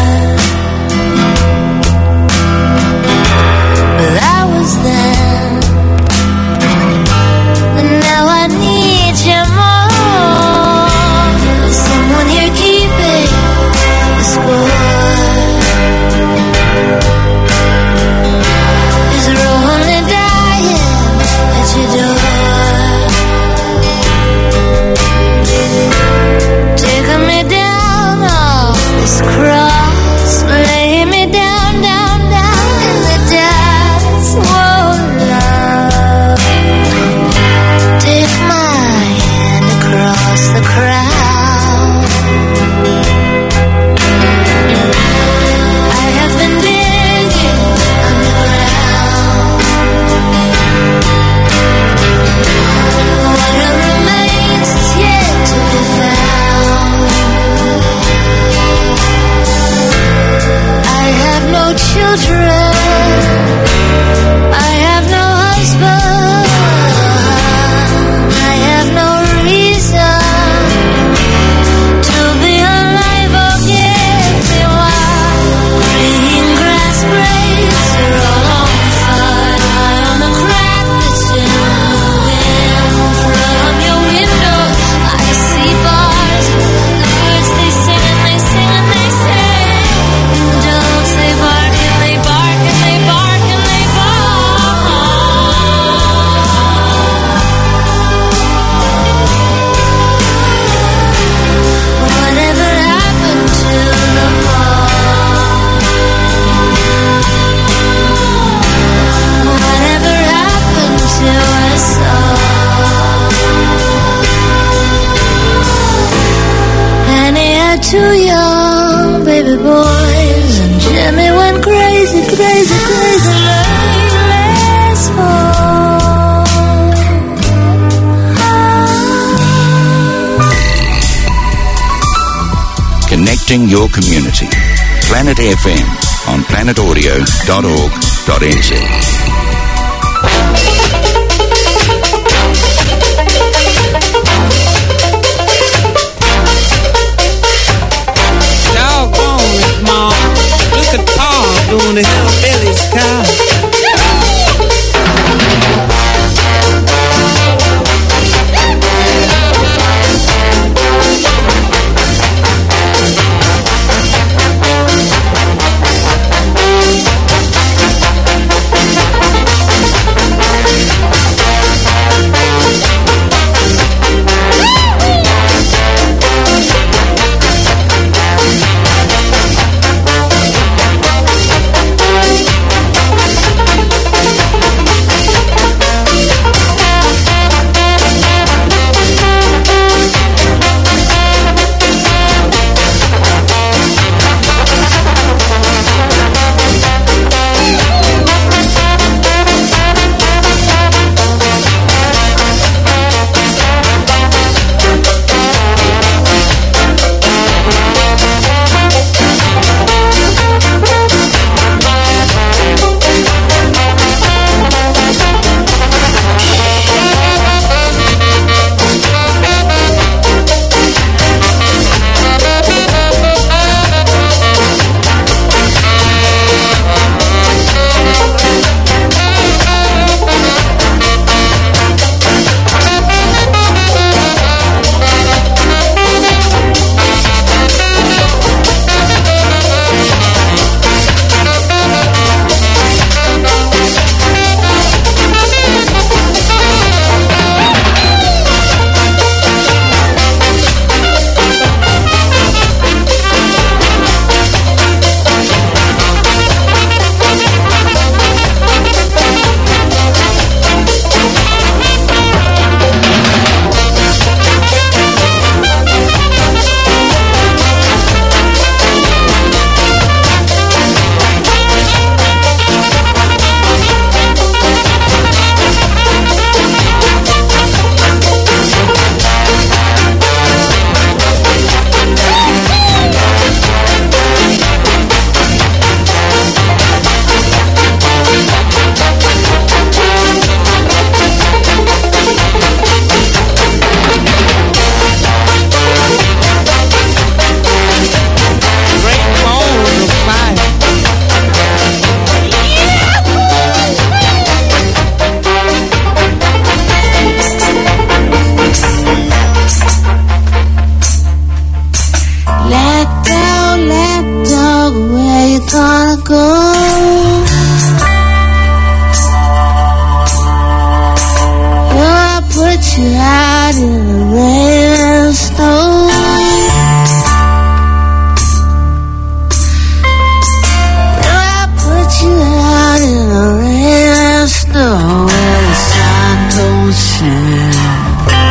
Two young baby boys, and Jimmy went crazy, crazy, crazy, last fall. Connecting your community. Planet FM on planetaudio.org.nz. Look at Paul doing the hillbilly's cow. Let dog, where you gonna go? I put you out in the rain and snow. I put you out in the rain and snow where the sun don't shine.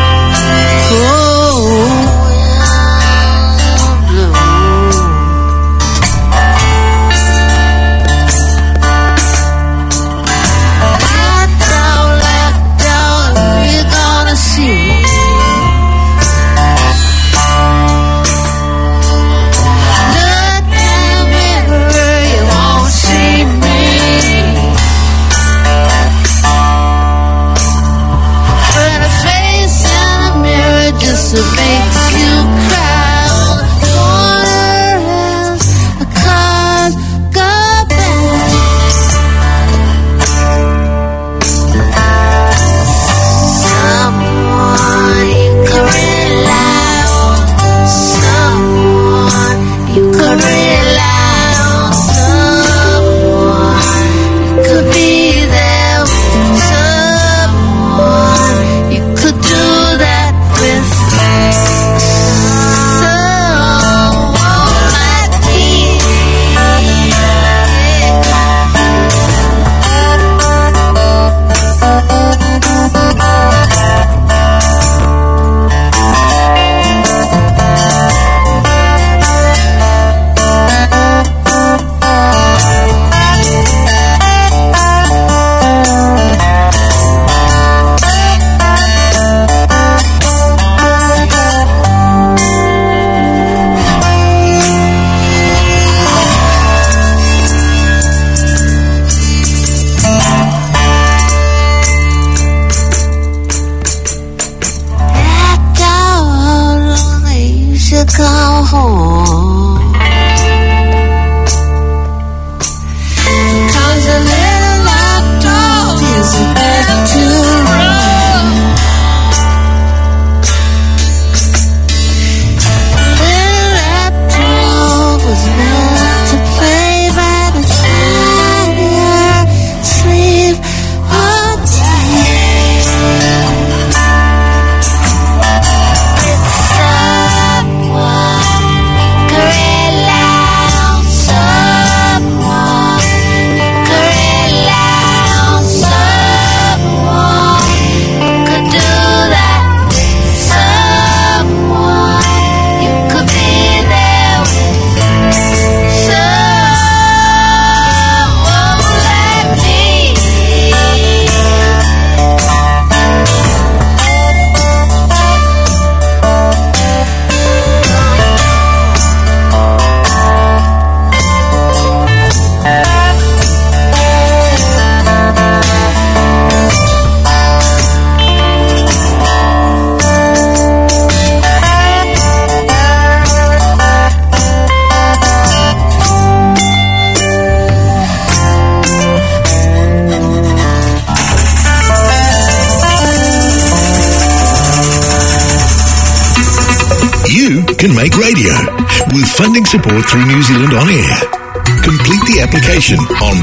Can make radio with funding support through New Zealand On Air. Complete the application on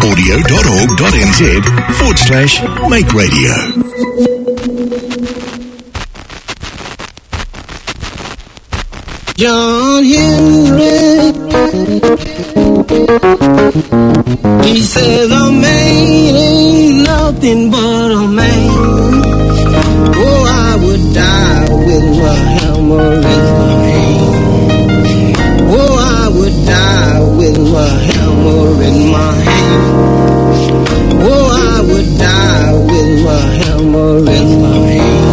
planetaudio.org.nz/make radio. John Henry, he says a man ain't nothing but a man. Oh, I would die with a hammer in my hand. Oh, I would die with a hammer in my hand. Oh, I would die with a hammer in my hand.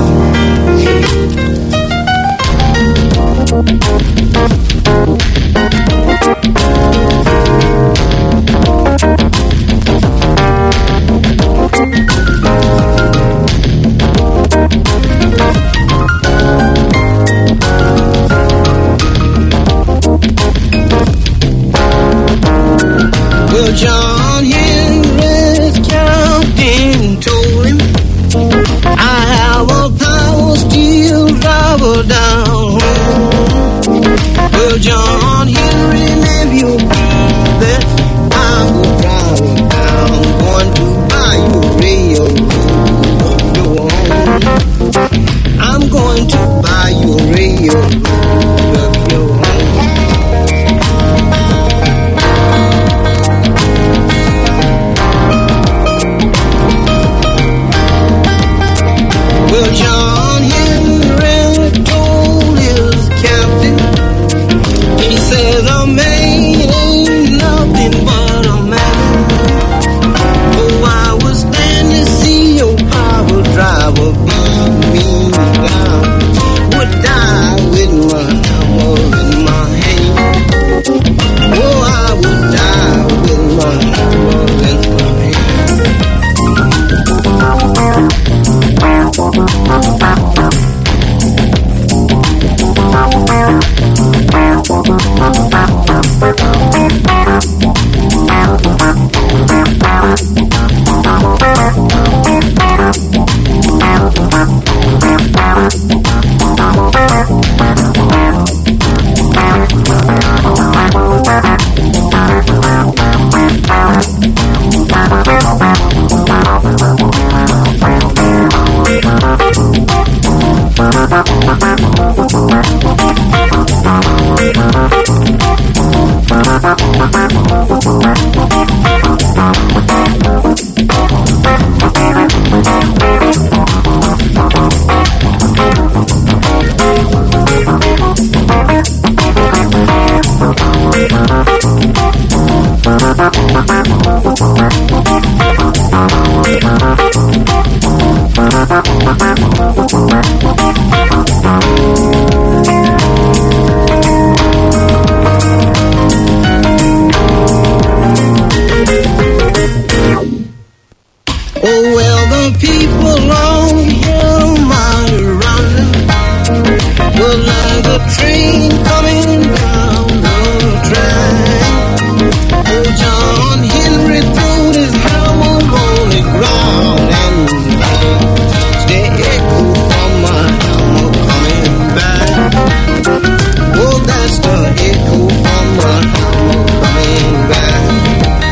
John Henry nephew, that I will drive down, going to buy you a radio of your own. I'm going to buy you a radio of your own. Well, John Henry told his captain, he says a man ain't nothing but a man. Oh, I was stand to see your power driver beat me down. Would die with my hammer in my hand. Oh, I would die with my hammer in my hand. Oh, well, the people on here might running, well, like a train coming down the track. Oh, John Henry threw his hammer on the ground and the echo from my hammer coming back. Oh, that's the echo from my hammer coming back.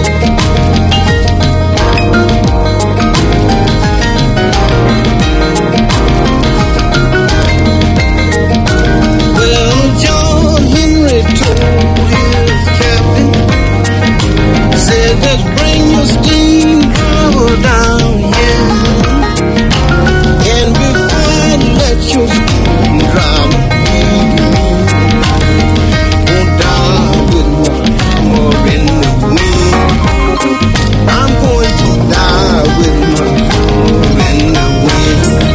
Just bring your steam power down here, and before I let your steam drive go down with my hammer in the wind. I'm going to die with my hammer in the wind.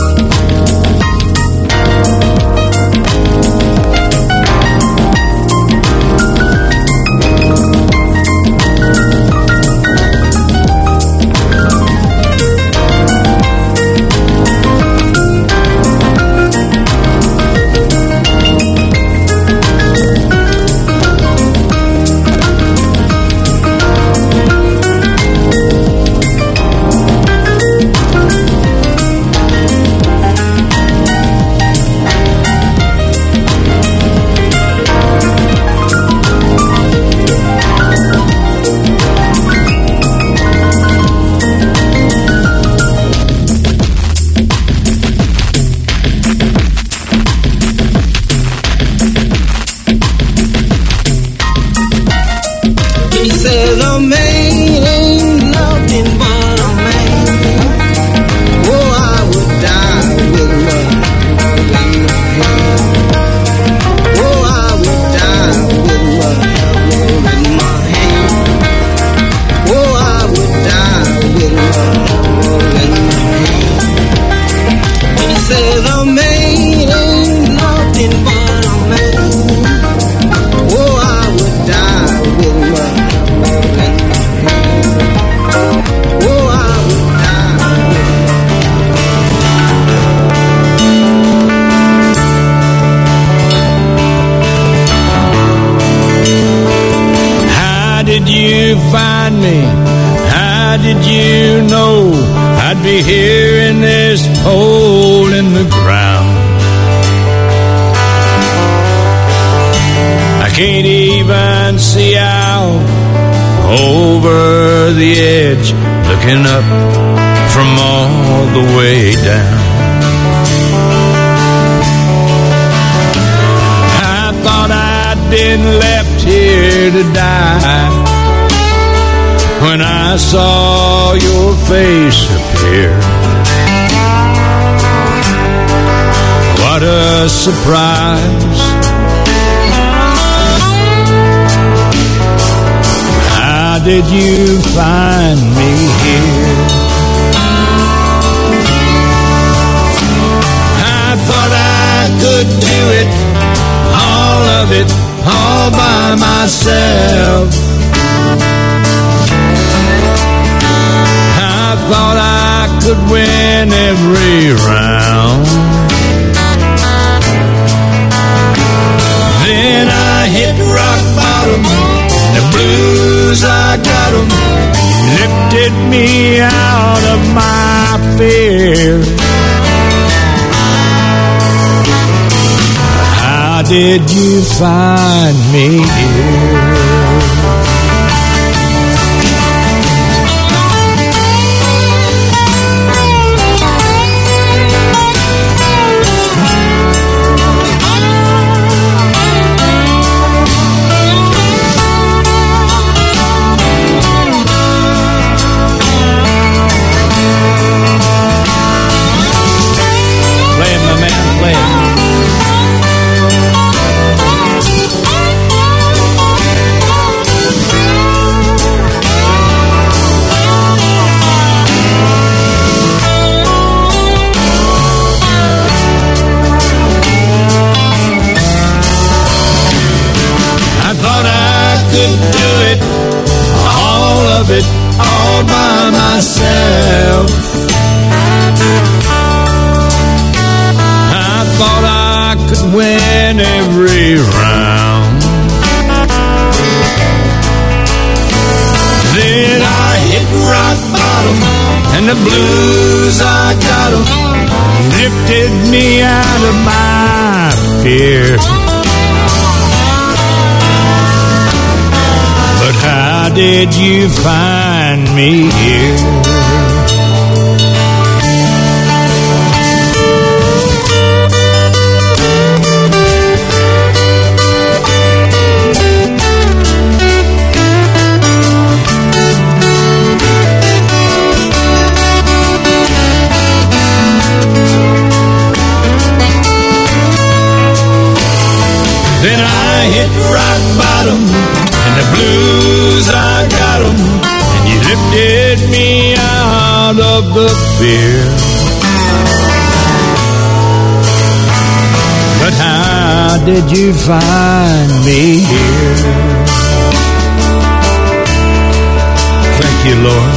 find me? How did you know I'd be here in this hole in the ground? I can't even see out over the edge, looking up from all the way down. I thought I'd been left here to die when I saw your face appear. What a surprise. How did you find me here? I thought I could do it, all of it, all by myself. I thought I could win every round. Then I hit rock bottom, the blues I got 'em, lifted me out of my fear. How did you find me here? All by myself. I thought I could win every round. Then I hit rock bottom, and the blues I got 'em, lifted me out of my fear. But how did you find me here? Then I hit rock bottom, and the blues I got 'em, and you lifted me out of the fear. But how did you find me here? Thank you, Lord.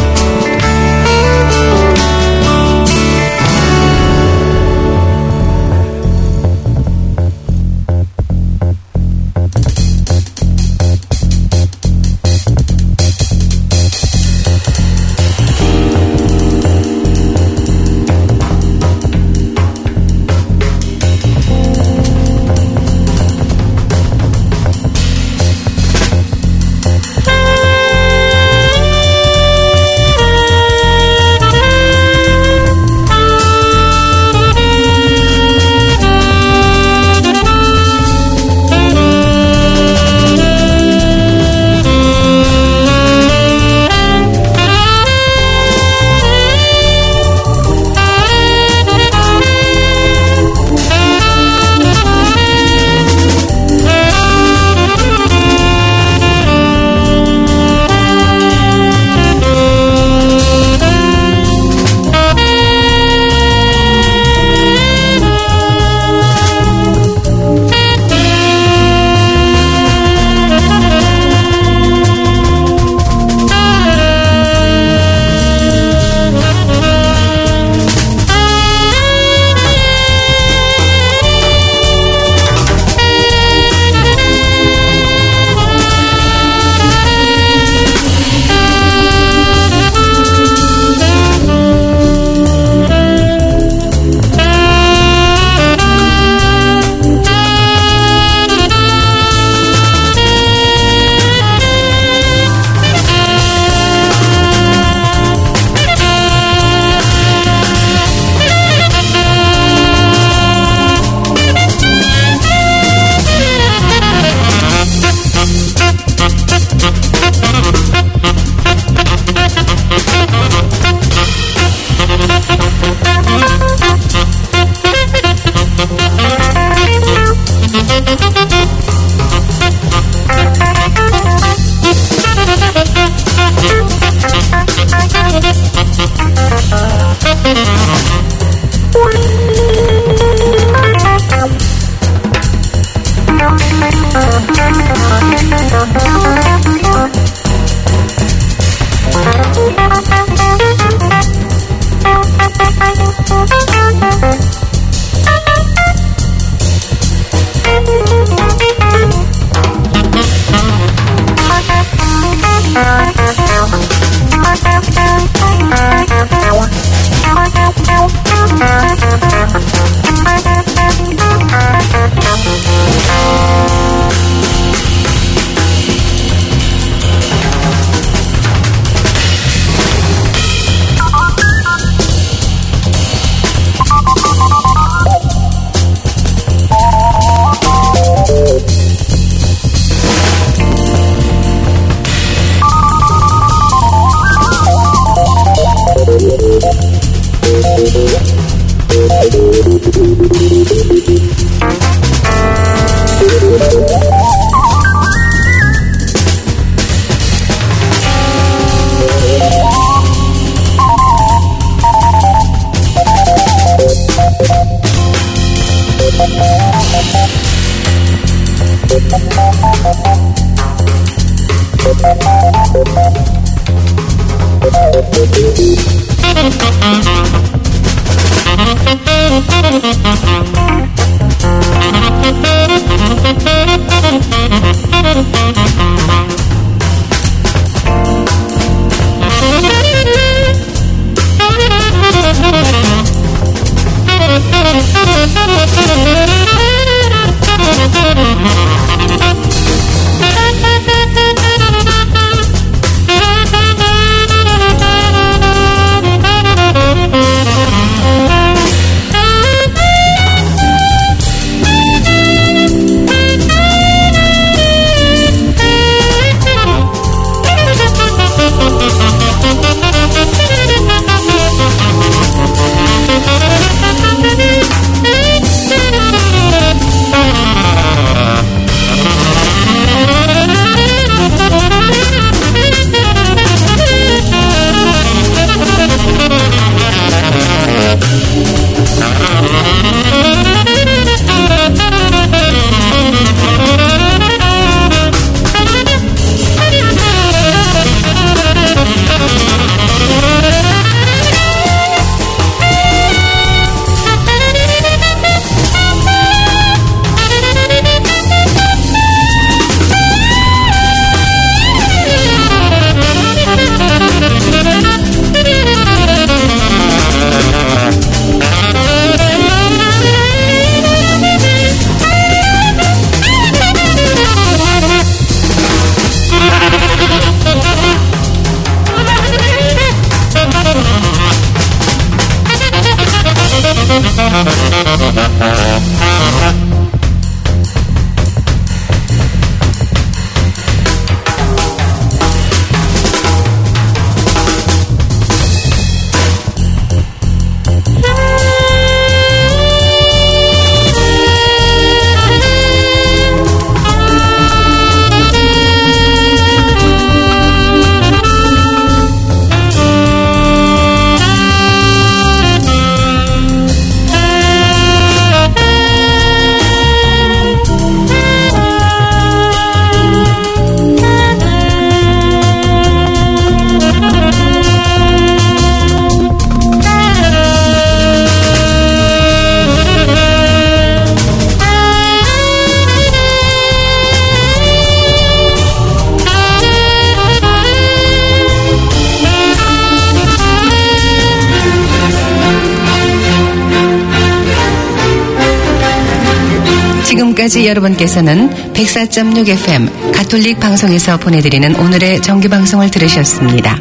지금까지 여러분께서는 104.6 FM 가톨릭 방송에서 보내드리는 오늘의 정규방송을 들으셨습니다.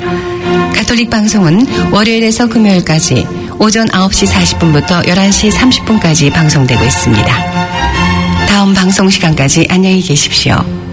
가톨릭 방송은 월요일에서 금요일까지 오전 9시 40분부터 11시 30분까지 방송되고 있습니다. 다음 방송 시간까지 안녕히 계십시오.